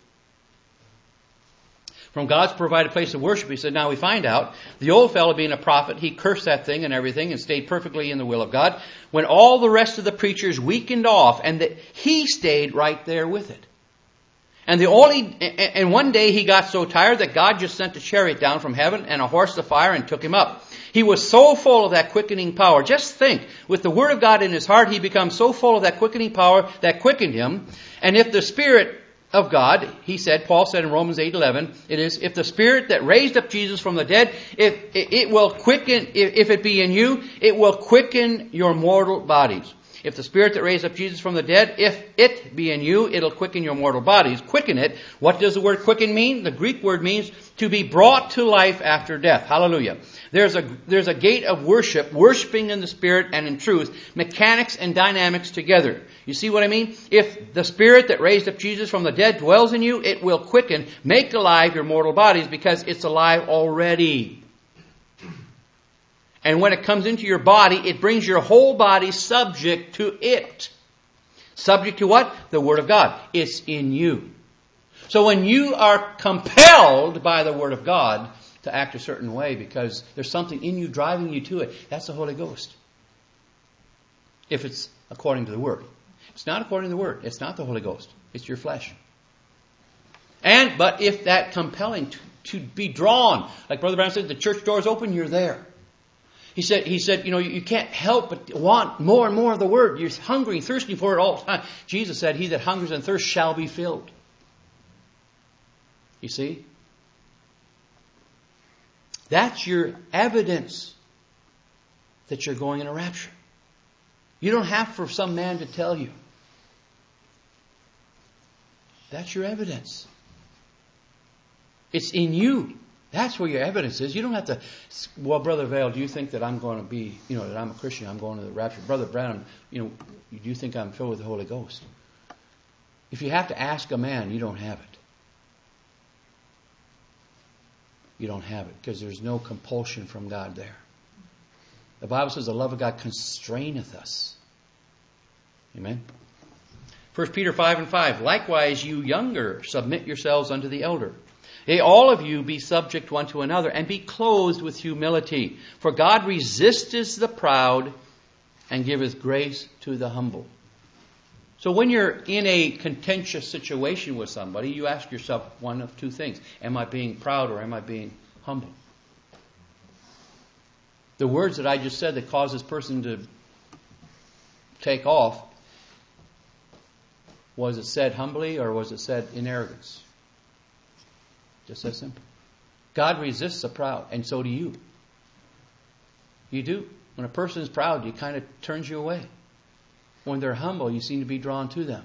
From God's provided place of worship, he said, now we find out the old fellow being a prophet, he cursed that thing and everything and stayed perfectly in the will of God. When all the rest of the preachers weakened off, and that he stayed right there with it. And the only, and one day he got so tired that God just sent a chariot down from heaven and a horse of fire and took him up. He was so full of that quickening power. Just think, with the Word of God in his heart, he becomes so full of that quickening power that quickened him. And if the Spirit of God, he said, Paul said in Romans eight eleven, it is, if the Spirit that raised up Jesus from the dead, if it will quicken, if it be in you, it will quicken your mortal bodies. If the Spirit that raised up Jesus from the dead, if it be in you, it'll quicken your mortal bodies. Quicken it. What does the word quicken mean? The Greek word means to be brought to life after death. Hallelujah. There's a, there's a gate of worship, worshiping in the Spirit and in truth, mechanics and dynamics together. You see what I mean? If the Spirit that raised up Jesus from the dead dwells in you, it will quicken, make alive your mortal bodies because it's alive already. And when it comes into your body, it brings your whole body subject to it. Subject to what? The Word of God. It's in you. So when you are compelled by the Word of God to act a certain way because there's something in you driving you to it, that's the Holy Ghost. If it's according to the Word. If it's not according to the Word, it's not the Holy Ghost. It's your flesh. And, but if that compelling to, to be drawn, like Brother Brown said, the church door is open, you're there. He said, he said, you know, you can't help but want more and more of the Word. You're hungry and thirsty for it all the time. Jesus said, he that hungers and thirsts shall be filled. You see? That's your evidence that you're going in a rapture. You don't have for some man to tell you. That's your evidence. It's in you. That's where your evidence is. You don't have to, well, Brother Vale, do you think that I'm going to be, you know, that I'm a Christian, I'm going to the rapture? Brother Branham, you know, do you think I'm filled with the Holy Ghost? If you have to ask a man, you don't have it. You don't have it because there's no compulsion from God there. The Bible says the love of God constraineth us. Amen. First Peter five and five. Likewise, you younger, submit yourselves unto the elder. Yea, all of you be subject one to another, and be clothed with humility. For God resisteth the proud, and giveth grace to the humble. So when you're in a contentious situation with somebody, you ask yourself one of two things. Am I being proud or am I being humble? The words that I just said that cause this person to take off, was it said humbly or was it said in arrogance? Just that simple. God resists the proud, and so do you. You do. When a person is proud, it kind of turns you away. When they're humble, you seem to be drawn to them.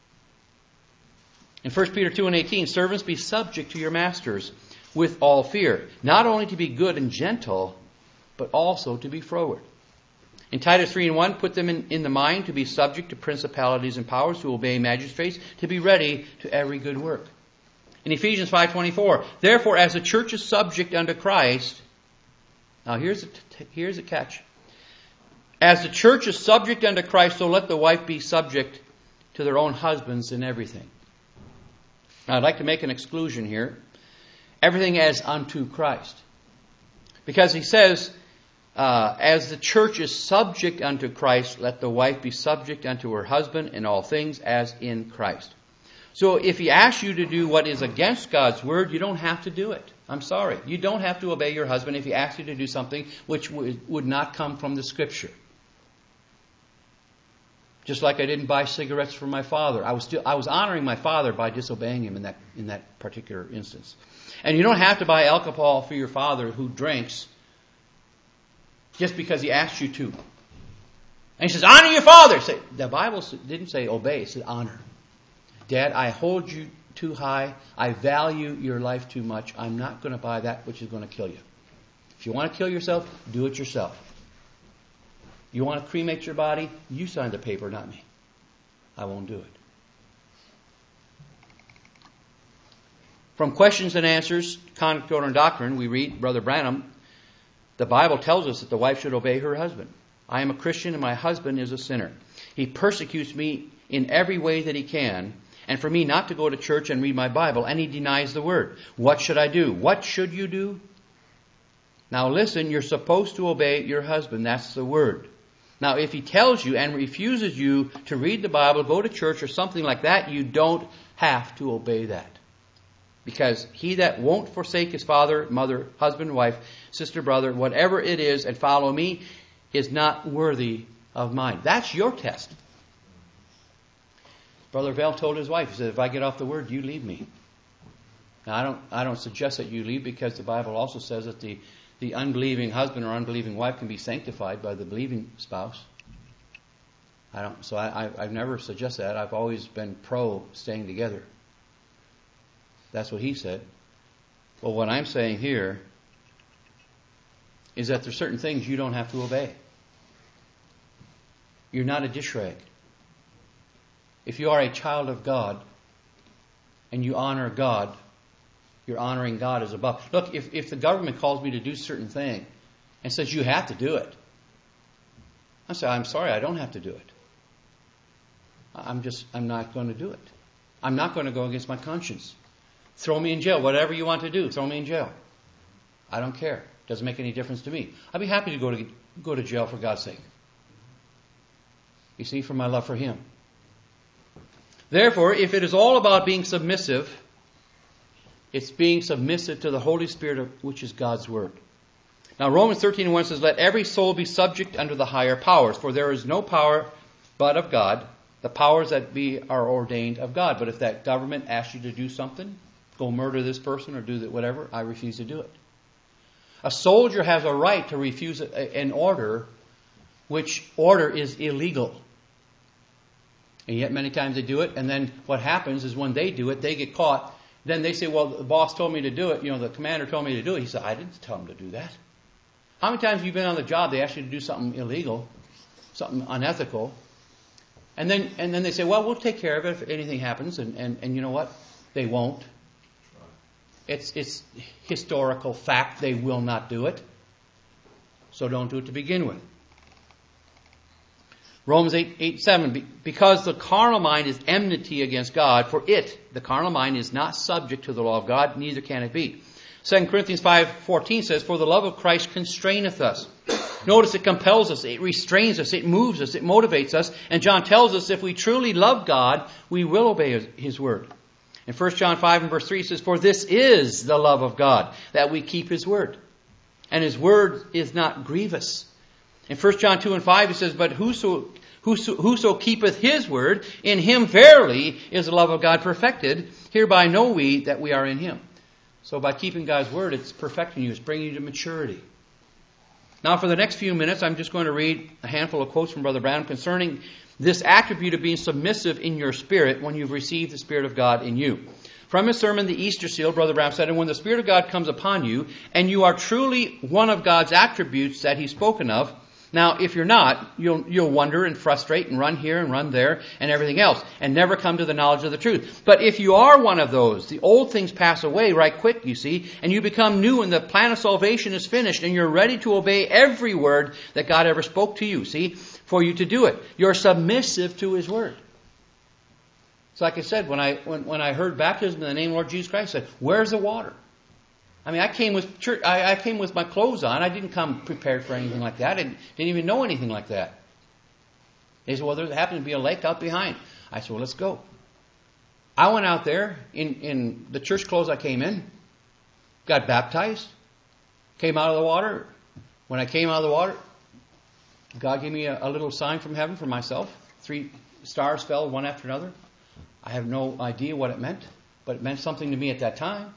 In First Peter two and eighteen, servants, be subject to your masters with all fear, not only to be good and gentle, but also to be froward. In Titus three and one, put them in, in the mind to be subject to principalities and powers, to obey magistrates, to be ready to every good work. In Ephesians five twenty-four, therefore, as the church is subject unto Christ, now here's a, here's a catch. As the church is subject unto Christ, so let the wife be subject to their own husbands in everything. Now, I'd like to make an exclusion here. Everything as unto Christ. Because he says, uh, as the church is subject unto Christ, let the wife be subject unto her husband in all things as in Christ. So if he asks you to do what is against God's word, you don't have to do it. I'm sorry. You don't have to obey your husband if he asks you to do something which would not come from the Scripture. Just like I didn't buy cigarettes for my father. I was still, I was honoring my father by disobeying him in that, in that particular instance. And you don't have to buy alcohol for your father who drinks just because he asks you to. And he says, honor your father. Say, the Bible didn't say obey, it said honor. Dad, I hold you too high. I value your life too much. I'm not going to buy that which is going to kill you. If you want to kill yourself, do it yourself. You want to cremate your body? You sign the paper, not me. I won't do it. From Questions and Answers, Conduct, Order, and Doctrine, we read, Brother Branham, the Bible tells us that the wife should obey her husband. I am a Christian and my husband is a sinner. He persecutes me in every way that he can, and for me not to go to church and read my Bible, and he denies the word. What should I do? What should you do? Now listen, you're supposed to obey your husband. That's the word. Now if he tells you and refuses you to read the Bible, go to church or something like that, you don't have to obey that. Because he that won't forsake his father, mother, husband, wife, sister, brother, whatever it is, and follow me, is not worthy of mine. That's your test. Brother Vale told his wife, he said, if I get off the word, you leave me. Now, I don't I don't suggest that you leave, because the Bible also says that the, the unbelieving husband or unbelieving wife can be sanctified by the believing spouse. I don't. So I, I, I've never suggested that. I've always been pro staying together. That's what he said. Well, what I'm saying here is that there's certain things you don't have to obey. You're not a dish rag. If you are a child of God and you honor God, you're honoring God as above. Look, if, if the government calls me to do a certain thing and says you have to do it, I say, I'm sorry, I don't have to do it. I'm just, I'm not going to do it. I'm not going to go against my conscience. Throw me in jail. Whatever you want to do, throw me in jail. I don't care. Doesn't make any difference to me. I'd be happy to go to go to jail for God's sake. You see, for my love for Him. Therefore, if it is all about being submissive, it's being submissive to the Holy Spirit, which is God's Word. Now, Romans thirteen and one says, let every soul be subject unto the higher powers, for there is no power but of God. The powers that be are ordained of God. But if that government asks you to do something, go murder this person or do that, whatever, I refuse to do it. A soldier has a right to refuse an order which order is illegal. And yet many times they do it, and then what happens is when they do it, they get caught. Then they say, well, the boss told me to do it. You know, the commander told me to do it. He said, I didn't tell him to do that. How many times have you been on the job, they ask you to do something illegal, something unethical, and then and then they say, well, we'll take care of it if anything happens, and, and, and you know what? They won't. It's it's historical fact they will not do it. So don't do it to begin with. Romans eight, eight, seven, because the carnal mind is enmity against God, for it, the carnal mind, is not subject to the law of God, neither can it be. Second Corinthians five fourteen says, for the love of Christ constraineth us. Notice it compels us, it restrains us, it moves us, it motivates us. And John tells us if we truly love God, we will obey His word. In First John five and verse three it says, for this is the love of God, that we keep His word. And His word is not grievous. In First John two and five it says, but whoso, whoso, whoso keepeth His word, in him verily is the love of God perfected. Hereby know we that we are in Him. So by keeping God's word, it's perfecting you. It's bringing you to maturity. Now for the next few minutes, I'm just going to read a handful of quotes from Brother Branham concerning this attribute of being submissive in your spirit when you've received the Spirit of God in you. From his sermon, The Easter Seal, Brother Branham said, and when the Spirit of God comes upon you, and you are truly one of God's attributes that He's spoken of. Now, if you're not, you'll you'll wonder and frustrate and run here and run there and everything else and never come to the knowledge of the truth. But if you are one of those, the old things pass away right quick, you see, and you become new and the plan of salvation is finished and you're ready to obey every word that God ever spoke to you, see, for you to do it. You're submissive to His word. So like I said, when I when, when I heard baptism in the name of Lord Jesus Christ, I said, where's the water? I mean, I came with church, I, I came with my clothes on. I didn't come prepared for anything like that. I didn't, didn't even know anything like that. They said, well, there happened to be a lake out behind. I said, well, let's go. I went out there in, in the church clothes I came in, got baptized, came out of the water. When I came out of the water, God gave me a, a little sign from heaven for myself. Three stars fell one after another. I have no idea what it meant, but it meant something to me at that time.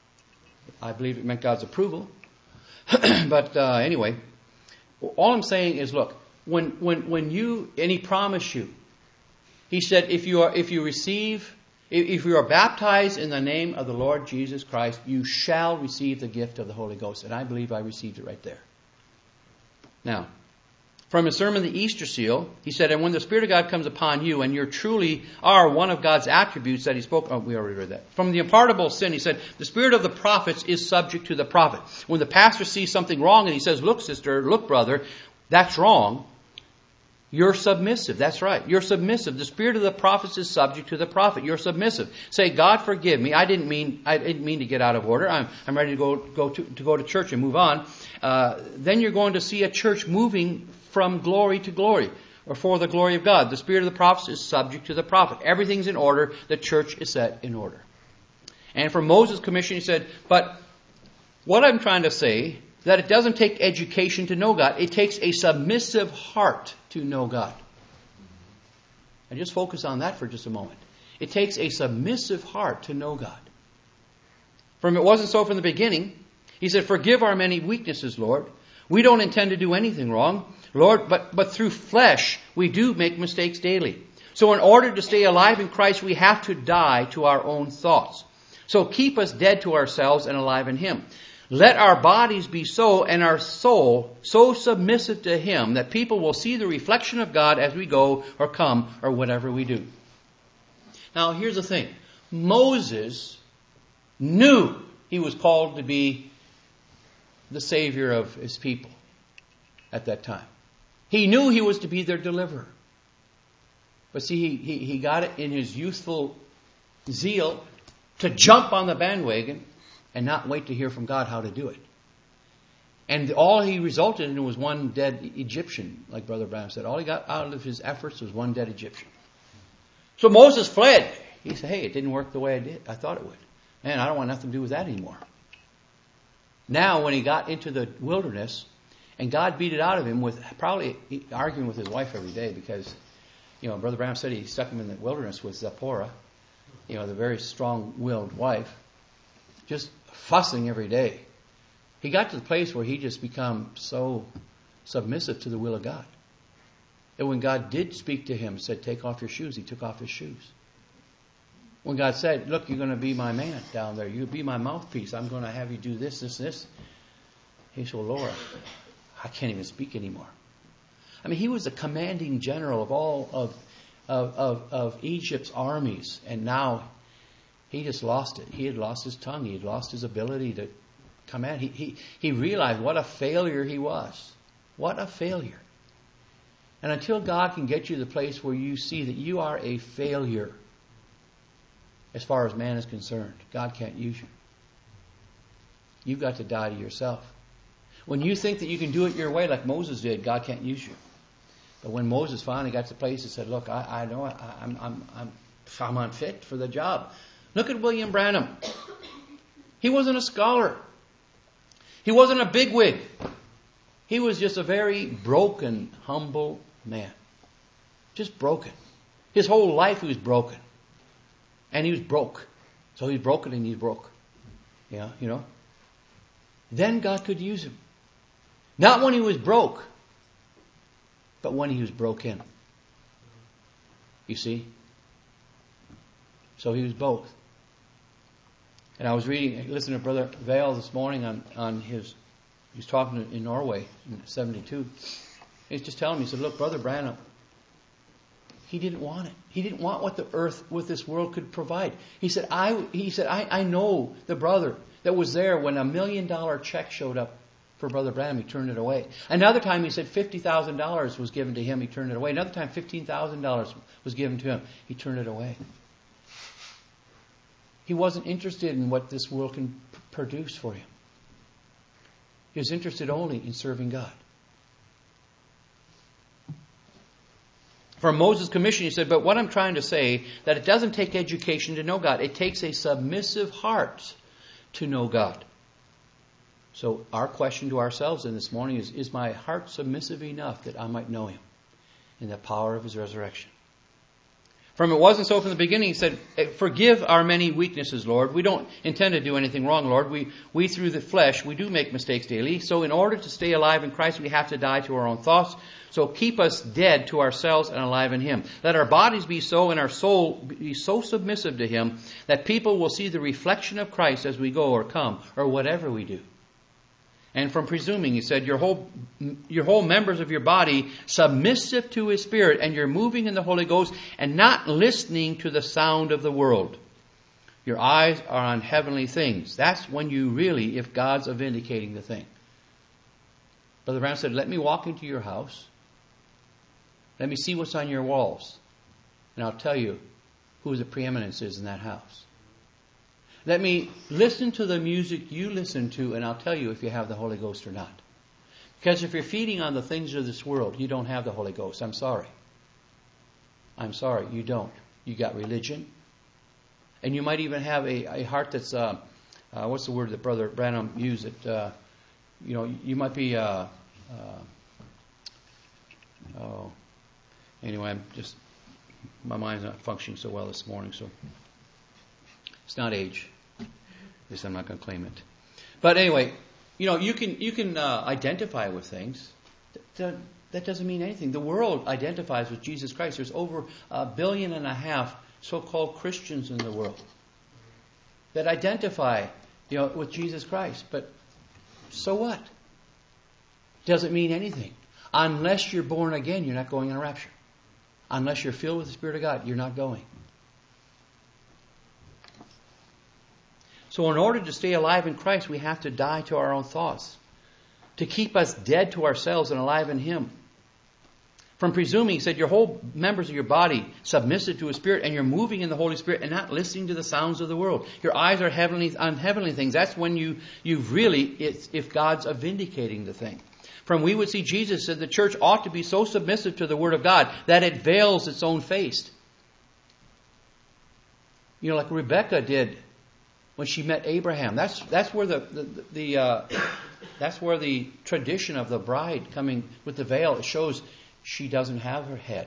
I believe it meant God's approval. But uh, anyway, all I'm saying is, look, when when when you and He promised you, He said, if you are if you receive, if you are baptized in the name of the Lord Jesus Christ, you shall receive the gift of the Holy Ghost. And I believe I received it right there. Now, from his sermon, The Easter Seal, he said, and when the Spirit of God comes upon you, and you truly are one of God's attributes that He spoke, oh, we already read that. From the unpardonable sin, he said, the spirit of the prophets is subject to the prophet. When the pastor sees something wrong and he says, look, sister, look, brother, that's wrong, you're submissive. That's right. You're submissive. The spirit of the prophets is subject to the prophet. You're submissive. Say, God, forgive me. I didn't mean, I didn't mean to get out of order. I'm, I'm ready to go, go to, to go to church and move on. Uh, then you're going to see a church moving from glory to glory, or for the glory of God. The spirit of the prophets is subject to the prophet. Everything's in order. The church is set in order. And for Moses' commission, he said, but what I'm trying to say, that it doesn't take education to know God. It takes a submissive heart to know God. And just focus on that for just a moment. It takes a submissive heart to know God. From it wasn't so from the beginning. He said, forgive our many weaknesses, Lord. We don't intend to do anything wrong, Lord, but, but through flesh we do make mistakes daily. So in order to stay alive in Christ, we have to die to our own thoughts. So keep us dead to ourselves and alive in Him. Let our bodies be so and our soul so submissive to Him that people will see the reflection of God as we go or come or whatever we do. Now here's the thing. Moses knew he was called to be the Savior of his people at that time. He knew he was to be their deliverer. But see, he, he, he got it in his youthful zeal to jump on the bandwagon and not wait to hear from God how to do it. And all he resulted in was one dead Egyptian, like Brother Branham said. All he got out of his efforts was one dead Egyptian. So Moses fled. He said, hey, it didn't work the way I did. I thought it would. Man, I don't want nothing to do with that anymore. Now, when he got into the wilderness, and God beat it out of him with probably arguing with his wife every day because, you know, Brother Branham said he stuck him in the wilderness with Zipporah, you know, the very strong-willed wife, just fussing every day. He got to the place where he just become so submissive to the will of God. And when God did speak to him, said, take off your shoes, he took off his shoes. When God said, look, you're going to be my man down there. You'll be my mouthpiece. I'm going to have you do this, this, this. He said, well, Lord, I can't even speak anymore. I mean, he was the commanding general of all of, of, of, of Egypt's armies. And now he just lost it. He had lost his tongue. He had lost his ability to command. He, he, he realized what a failure he was. What a failure. And until God can get you to the place where you see that you are a failure as far as man is concerned, God can't use you. You've got to die to yourself. When you think that you can do it your way like Moses did, God can't use you. But when Moses finally got to the place and said, look, I, I know I, I'm, I'm, I'm, I'm unfit for the job. Look at William Branham. He wasn't a scholar. He wasn't a bigwig. He was just a very broken, humble man. Just broken. His whole life he was broken. And he was broke. So he's broken and he's broke. Yeah, you know. Then God could use him. Not when he was broke, but when he was broken. You see? So he was both. And I was reading, listening to Brother Vail this morning on, on his, he was talking in Norway in seventy-two. He's just telling me, he said, look, Brother Branham, he didn't want it. He didn't want what the earth, what this world could provide. He said, I, he said, I, I know the brother that was there when a million dollar check showed up for Brother Branham. He turned it away. Another time he said fifty thousand dollars was given to him. He turned it away. Another time fifteen thousand dollars was given to him. He turned it away. He wasn't interested in what this world can p- produce for him. He was interested only in serving God. For Moses' commission, he said, but what I'm trying to say, that it doesn't take education to know God. It takes a submissive heart to know God. So our question to ourselves in this morning is, is my heart submissive enough that I might know Him in the power of His resurrection? From it wasn't so from the beginning, he said, forgive our many weaknesses, Lord. We don't intend to do anything wrong, Lord. We, we through the flesh, we do make mistakes daily. So in order to stay alive in Christ, we have to die to our own thoughts. So keep us dead to ourselves and alive in Him. Let our bodies be so and our soul be so submissive to Him that people will see the reflection of Christ as we go or come or whatever we do. And from presuming, he said, your whole your whole members of your body submissive to His Spirit, and you're moving in the Holy Ghost and not listening to the sound of the world. Your eyes are on heavenly things. That's when you really, if God's vindicating the thing. Brother Branham said, let me walk into your house. Let me see what's on your walls. And I'll tell you who the preeminence is in that house. Let me listen to the music you listen to, and I'll tell you if you have the Holy Ghost or not. Because if you're feeding on the things of this world, you don't have the Holy Ghost. I'm sorry. I'm sorry, you don't. You got religion. And you might even have a, a heart that's, uh, uh, what's the word that Brother Branham used? It, uh, you know, you might be, uh, uh, oh, anyway, I'm just, my mind's not functioning so well this morning, so. It's not age. At least I'm not going to claim it. But anyway, you know, you can you can uh, identify with things. That, that doesn't mean anything. The world identifies with Jesus Christ. There's over a billion and a half so-called Christians in the world that identify, you know, with Jesus Christ. But so what? Doesn't mean anything. Unless you're born again, you're not going in a rapture. Unless you're filled with the Spirit of God, you're not going. So in order to stay alive in Christ, we have to die to our own thoughts. To keep us dead to ourselves and alive in Him. From presuming, he said, your whole members of your body submissive to a spirit, and you're moving in the Holy Spirit and not listening to the sounds of the world. Your eyes are heavenly on heavenly things. That's when you you've really, it's, if God's a vindicating the thing. From we would see Jesus said the church ought to be so submissive to the Word of God that it veils its own face. You know, like Rebecca did when she met Abraham. That's that's where the the, the uh, that's where the tradition of the bride coming with the veil, it shows she doesn't have her head.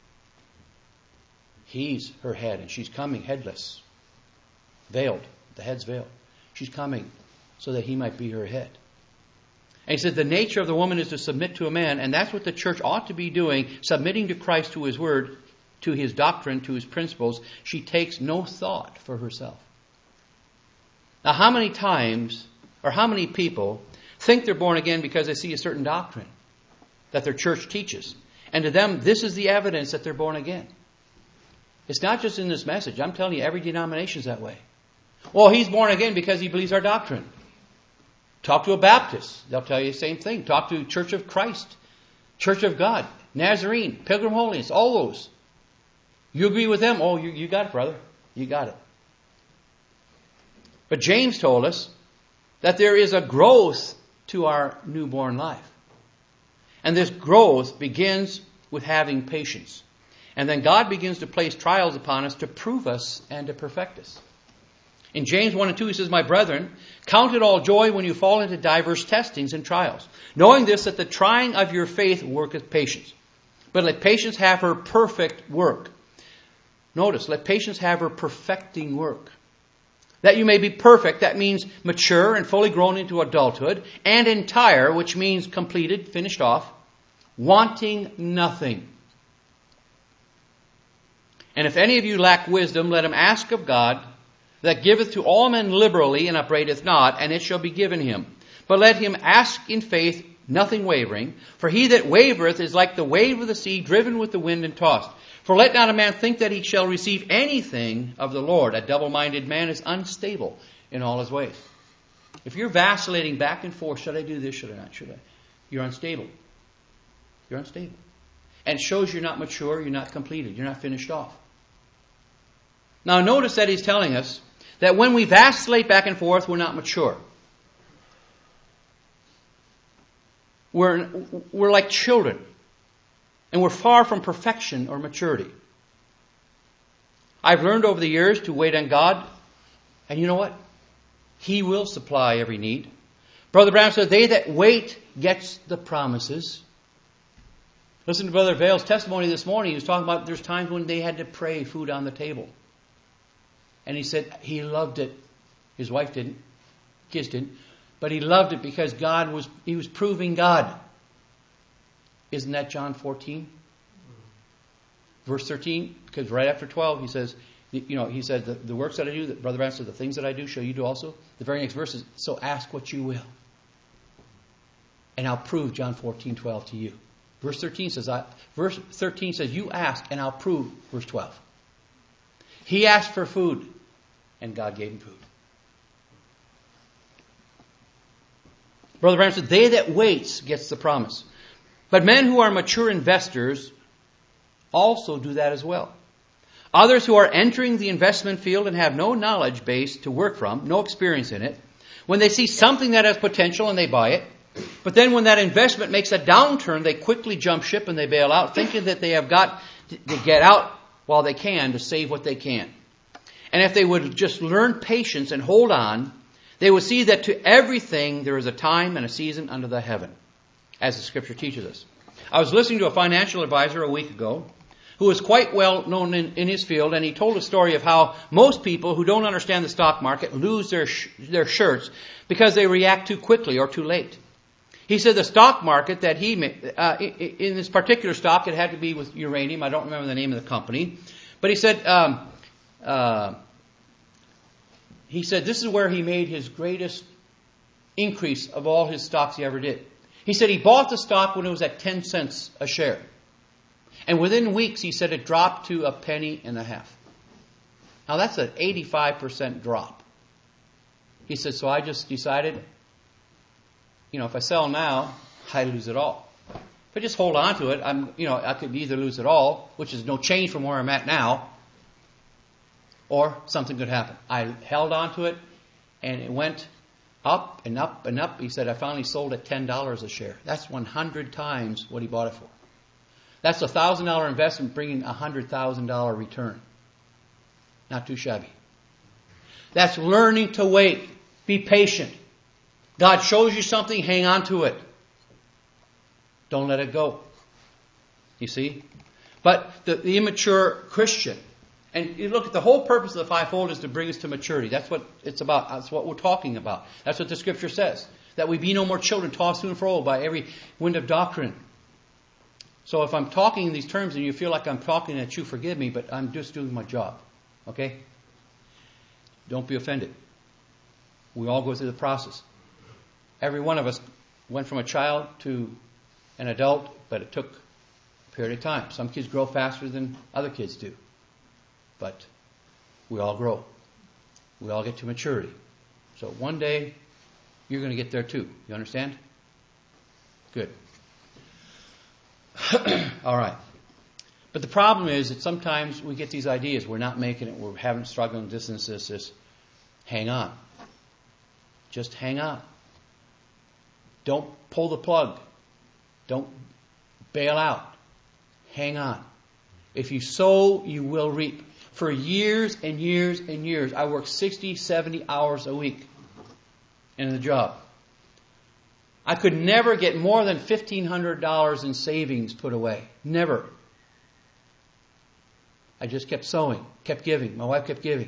He's her head, and she's coming headless, veiled. The head's veiled. She's coming so that he might be her head. And he said the nature of the woman is to submit to a man, and that's what the church ought to be doing, submitting to Christ, to His Word, to His doctrine, to His principles. She takes no thought for herself. Now, how many times, or how many people think they're born again because they see a certain doctrine that their church teaches? And to them, this is the evidence that they're born again. It's not just in this message. I'm telling you, every denomination is that way. Well, he's born again because he believes our doctrine. Talk to a Baptist. They'll tell you the same thing. Talk to Church of Christ, Church of God, Nazarene, Pilgrim Holiness, all those. You agree with them? Oh, you, you got it, brother. You got it. But James told us that there is a growth to our newborn life. And this growth begins with having patience. And then God begins to place trials upon us to prove us and to perfect us. In James one and two, he says, my brethren, count it all joy when you fall into diverse testings and trials, knowing this, that the trying of your faith worketh patience. But let patience have her perfect work. Notice, let patience have her perfecting work. That you may be perfect, that means mature and fully grown into adulthood, and entire, which means completed, finished off, wanting nothing. And if any of you lack wisdom, let him ask of God, that giveth to all men liberally and upbraideth not, and it shall be given him. But let him ask in faith, nothing wavering. For he that wavereth is like the wave of the sea, driven with the wind and tossed. For let not a man think that he shall receive anything of the Lord. A double-minded man is unstable in all his ways. If you're vacillating back and forth, should I do this, should I not, should I? You're unstable. You're unstable. And it shows you're not mature, you're not completed, you're not finished off. Now notice that he's telling us that when we vacillate back and forth, we're not mature. We're, we're like children. And we're far from perfection or maturity. I've learned over the years to wait on God. And you know what? He will supply every need. Brother Branham said, they that wait gets the promises. Listen to Brother Vale's testimony this morning. He was talking about there's times when they had to pray food on the table. And he said he loved it. His wife didn't. Kids didn't. But he loved it because God was, he was proving God. Isn't that John fourteen? Verse thirteen? Because right after twelve, he says, you know, he said, the, the works that I do, that Brother Branham said, the things that I do, shall you do also? The very next verse is, so ask what you will. And I'll prove John fourteen twelve to you. Verse thirteen says, I, verse thirteen says, you ask and I'll prove verse twelve. He asked for food and God gave him food. Brother Branham said, they that waits gets the promise. But men who are mature investors also do that as well. Others who are entering the investment field and have no knowledge base to work from, no experience in it, when they see something that has potential and they buy it, but then when that investment makes a downturn, they quickly jump ship and they bail out, thinking that they have got to get out while they can to save what they can. And if they would just learn patience and hold on, they would see that to everything there is a time and a season under the heaven, as the Scripture teaches us. I was listening to a financial advisor a week ago who was quite well known in, in his field, and he told a story of how most people who don't understand the stock market lose their sh- their shirts because they react too quickly or too late. He said the stock market that he made, uh, in this particular stock, it had to be with uranium. I don't remember the name of the company. But he said, um, uh, he said this is where he made his greatest increase of all his stocks he ever did. He said he bought the stock when it was at ten cents a share. And within weeks, he said it dropped to a penny and a half. Now that's an eighty-five percent drop. He said, so I just decided, you know, if I sell now, I lose it all. If If I just hold on to it, I'm, you know, I could either lose it all, which is no change from where I'm at now, or something could happen. I held on to it, and it went up and up and up. He said, I finally sold at ten dollars a share. That's one hundred times what he bought it for. That's a one thousand dollars investment bringing a one hundred thousand dollars return. Not too shabby. That's learning to wait. Be patient. God shows you something, hang on to it. Don't let it go. You see? But the, the immature Christian, and you look at the whole purpose of the fivefold is to bring us to maturity. That's what it's about. That's what we're talking about. That's what the Scripture says. That we be no more children tossed to and fro by every wind of doctrine. So if I'm talking in these terms and you feel like I'm talking at you, forgive me, but I'm just doing my job. Okay? Don't be offended. We all go through the process. Every one of us went from a child to an adult, but it took a period of time. Some kids grow faster than other kids do. But we all grow. We all get to maturity. So one day, you're going to get there too. You understand? Good. All right. But the problem is that sometimes we get these ideas. We're not making it. We're having struggling distances. Just hang on. Just hang on. Don't pull the plug. Don't bail out. Hang on. If you sow, you will reap. For years and years and years, I worked sixty, seventy hours a week in the job. I could never get more than fifteen hundred dollars in savings put away. Never. I just kept sowing, kept giving. My wife kept giving.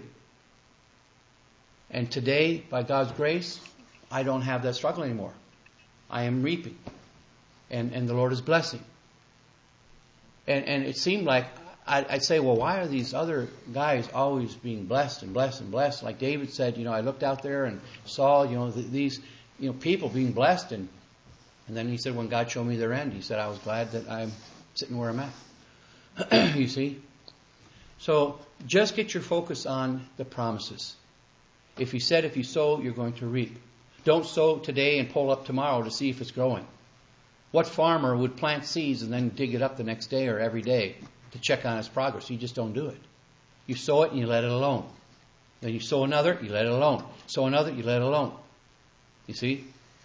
And today, by God's grace, I don't have that struggle anymore. I am reaping. And, and the Lord is blessing. And, and it seemed like, I'd, I'd say, well, why are these other guys always being blessed and blessed and blessed? Like David said, you know, I looked out there and saw, you know, th- these you know people being blessed. And, and then he said, when God showed me their end, he said, I was glad that I'm sitting where I'm at. You see? So just get your focus on the promises. If he said, if you sow, you're going to reap. Don't sow today and pull up tomorrow to see if it's growing. What farmer would plant seeds and then dig it up the next day or every day to check on its progress? You just don't do it. You sow it and you let it alone. Then you sow another, you let it alone. Sow another, you let it alone. You see?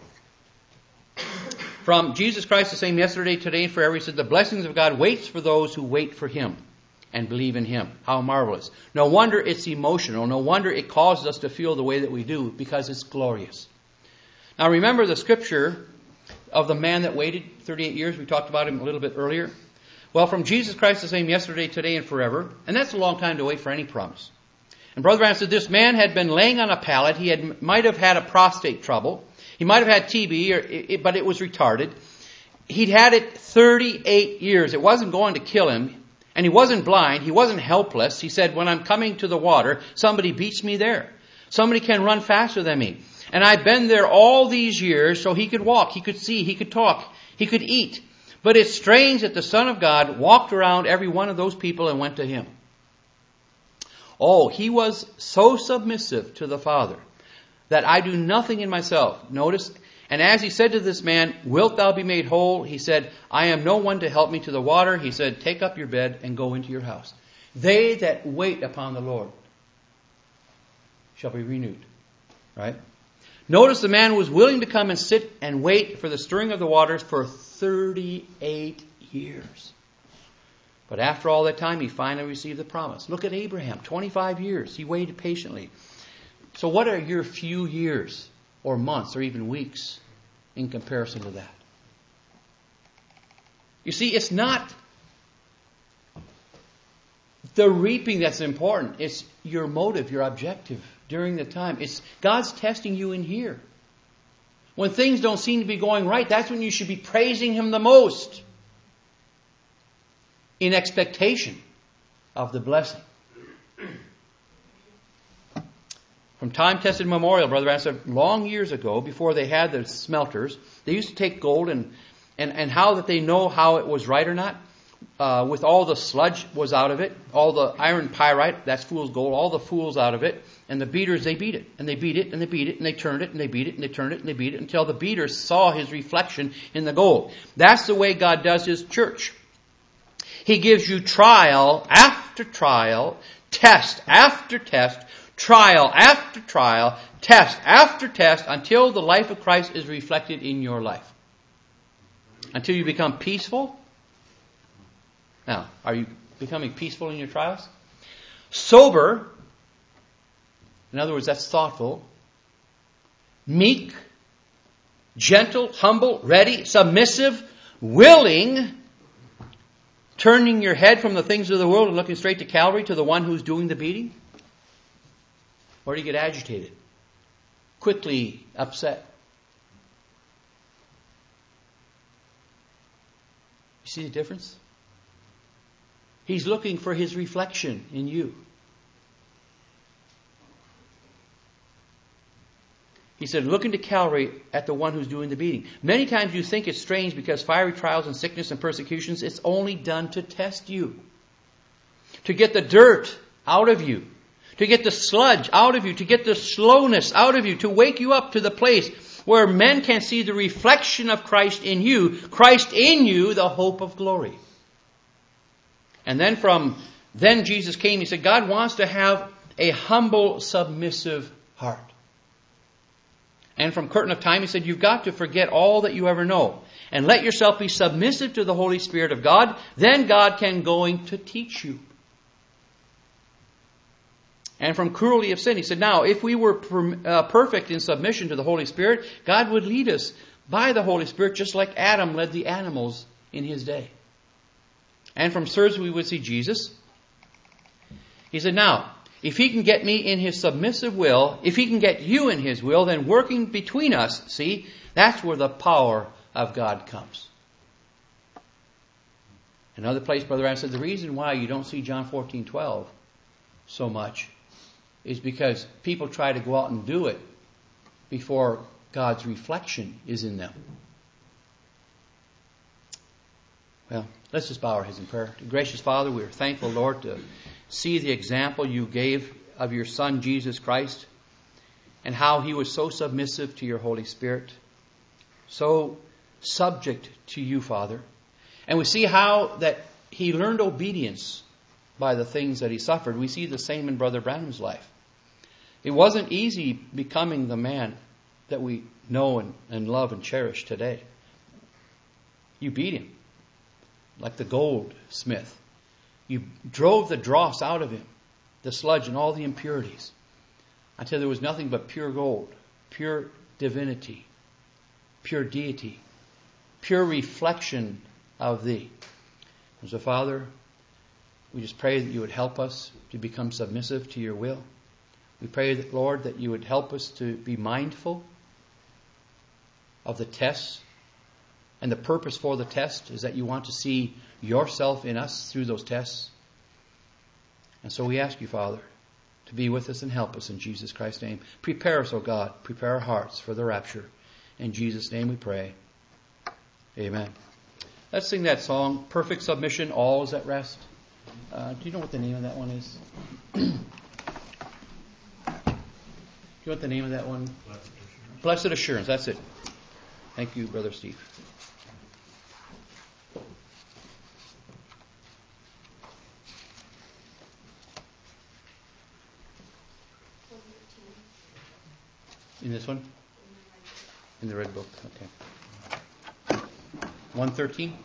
From Jesus Christ the same yesterday, today, and forever, he said, the blessings of God waits for those who wait for him and believe in him. How marvelous. No wonder it's emotional. No wonder it causes us to feel the way that we do, because it's glorious. Now remember the scripture of the man that waited thirty-eight years. We talked about him a little bit earlier. Well, from Jesus Christ the same yesterday, today, and forever. And that's a long time to wait for any promise. And Brother Branham said this man had been laying on a pallet. He had might have had a prostate trouble. He might have had T B, or it, but it was retarded. He'd had it thirty-eight years. It wasn't going to kill him. And he wasn't blind. He wasn't helpless. He said, when I'm coming to the water, somebody beats me there. Somebody can run faster than me. And I've been there all these years so he could walk, he could see, he could talk, he could eat. But it's strange that the Son of God walked around every one of those people and went to him. Oh, he was so submissive to the Father that I do nothing in myself. Notice, and as he said to this man, wilt thou be made whole? He said, I am no one to help me to the water. He said, take up your bed and go into your house. They that wait upon the Lord shall be renewed. Right? Notice the man was willing to come and sit and wait for the stirring of the waters for thirty-eight years. But after all that time, he finally received the promise. Look at Abraham, twenty-five years. He waited patiently. So what are your few years or months or even weeks in comparison to that? You see, it's not the reaping that's important. It's your motive, your objective during the time. It's God's testing you in here. When things don't seem to be going right, that's when you should be praising him the most, in expectation of the blessing. From time-tested memorial, Brother Branham said, long years ago, before they had the smelters, they used to take gold, and, and, and how that they know how it was right or not? Uh, with all the sludge was out of it, all the iron pyrite, that's fool's gold, all the fools out of it, And the beaters, they beat it. And they beat it, and they beat it, and they turned it, and they beat it, and they turned it, and they beat it, until the beaters saw his reflection in the gold. That's the way God does his church. He gives you trial after trial, test after test, trial after trial, test after test, until the life of Christ is reflected in your life. Until you become peaceful. Now, are you becoming peaceful in your trials? Sober. In other words, that's thoughtful. Meek. Gentle, humble, ready, submissive, willing. Turning your head from the things of the world and looking straight to Calvary, to the one who's doing the beating? Or do you get agitated? Quickly upset? You see the difference? He's looking for his reflection in you. He said, look into Calvary at the one who's doing the beating. Many times you think it's strange because fiery trials and sickness and persecutions, it's only done to test you. To get the dirt out of you. To get the sludge out of you. To get the slowness out of you. To wake you up to the place where men can see the reflection of Christ in you. Christ in you, the hope of glory. And then from then Jesus came. He said, God wants to have a humble, submissive heart. And from curtain of time, he said, you've got to forget all that you ever know. And let yourself be submissive to the Holy Spirit of God. Then God can going to teach you. And from cruelty of sin, he said, now, if we were per, uh, perfect in submission to the Holy Spirit, God would lead us by the Holy Spirit, just like Adam led the animals in his day. And from sirs, we would see Jesus. He said, now, if he can get me in his submissive will, if he can get you in his will, then working between us, see, that's where the power of God comes. Another place, Brother Adam said, the reason why you don't see John fourteen twelve so much is because people try to go out and do it before God's reflection is in them. Well, let's just bow our heads in prayer. Gracious Father, we are thankful, Lord, to see the example you gave of your Son, Jesus Christ, and how he was so submissive to your Holy Spirit, so subject to you, Father. And we see how that he learned obedience by the things that he suffered. We see the same in Brother Branham's life. It wasn't easy becoming the man that we know and, and love and cherish today. You beat him like the goldsmith. You drove the dross out of him, the sludge and all the impurities, until there was nothing but pure gold, pure divinity, pure deity, pure reflection of thee. And so, Father, we just pray that you would help us to become submissive to your will. We pray that, Lord, that you would help us to be mindful of the tests. And the purpose for the test is that you want to see yourself in us through those tests. And so we ask you, Father, to be with us and help us in Jesus Christ's name. Prepare us, O God. Prepare our hearts for the rapture. In Jesus' name we pray. Amen. Let's sing that song, Perfect Submission, All is at Rest. Uh, do you know what the name of that one is? Do you know what the name of that one? Blessed Assurance. Blessed Assurance, that's it. Thank you, Brother Steve. In this one? In the red book, okay. one thirteen?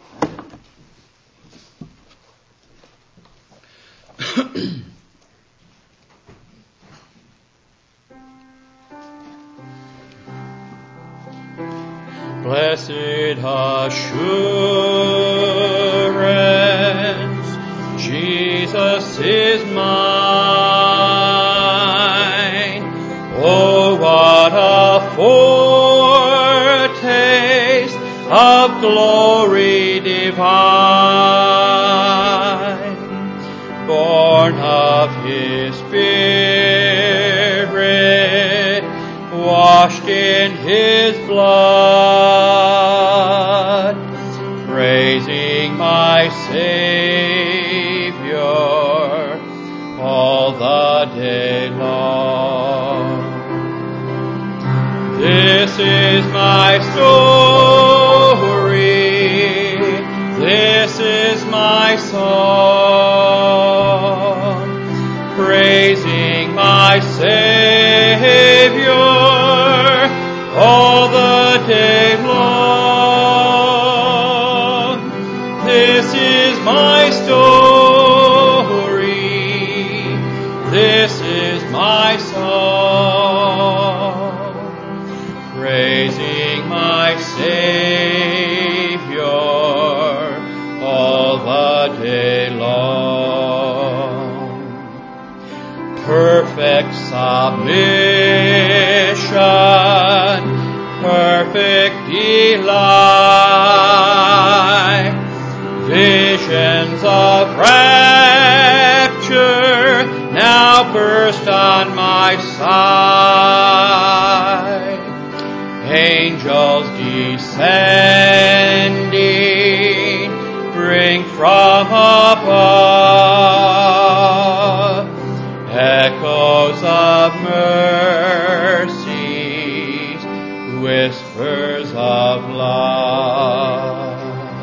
Blessed assurance, Jesus is mine. Oh, what a foretaste of glory divine, born of his Spirit, washed in his blood, praising my Savior all the day long. is my story. This is my song, praising my Savior all the day long. This is my story. This is my song, praising my Savior all the day long. Perfect submission, perfect delight, visions of rapture now burst on my sight. Angels descending bring from above echoes of mercies, whispers of love.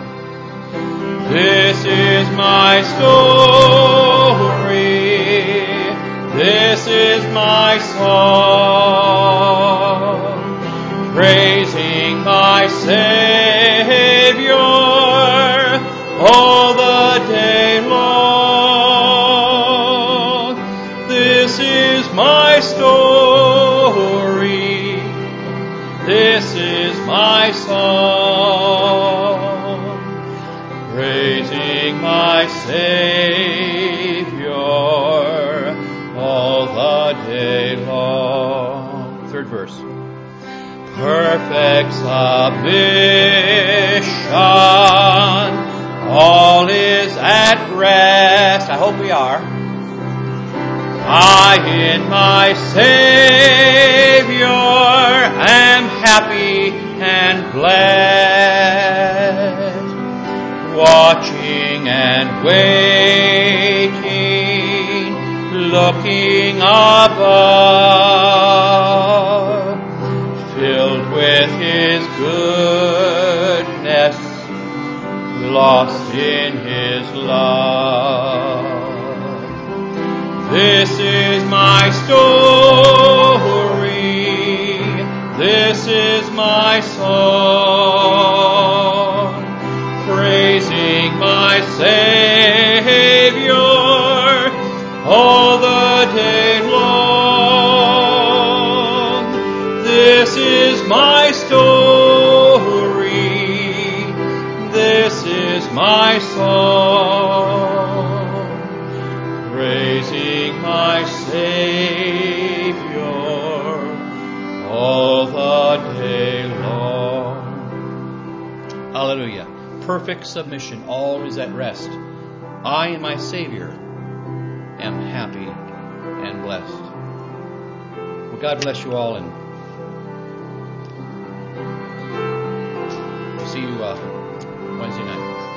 This is my story. This is my song, praising my Savior all the day long. This is my story. This is my song, praising my Savior all the day long. Third verse. Perfect submission, all is at rest. I hope we are. I in my Savior am happy and blessed, watching and waiting, looking above, filled with His goodness, lost in His love. This is my story. This is my song, praising my Savior all the day long. This is my story. This is my song, praising my Savior all the day long. Hallelujah. Perfect submission. All is at rest. I and my Savior am happy and blessed. Well, God bless you all, and see you uh, Wednesday night.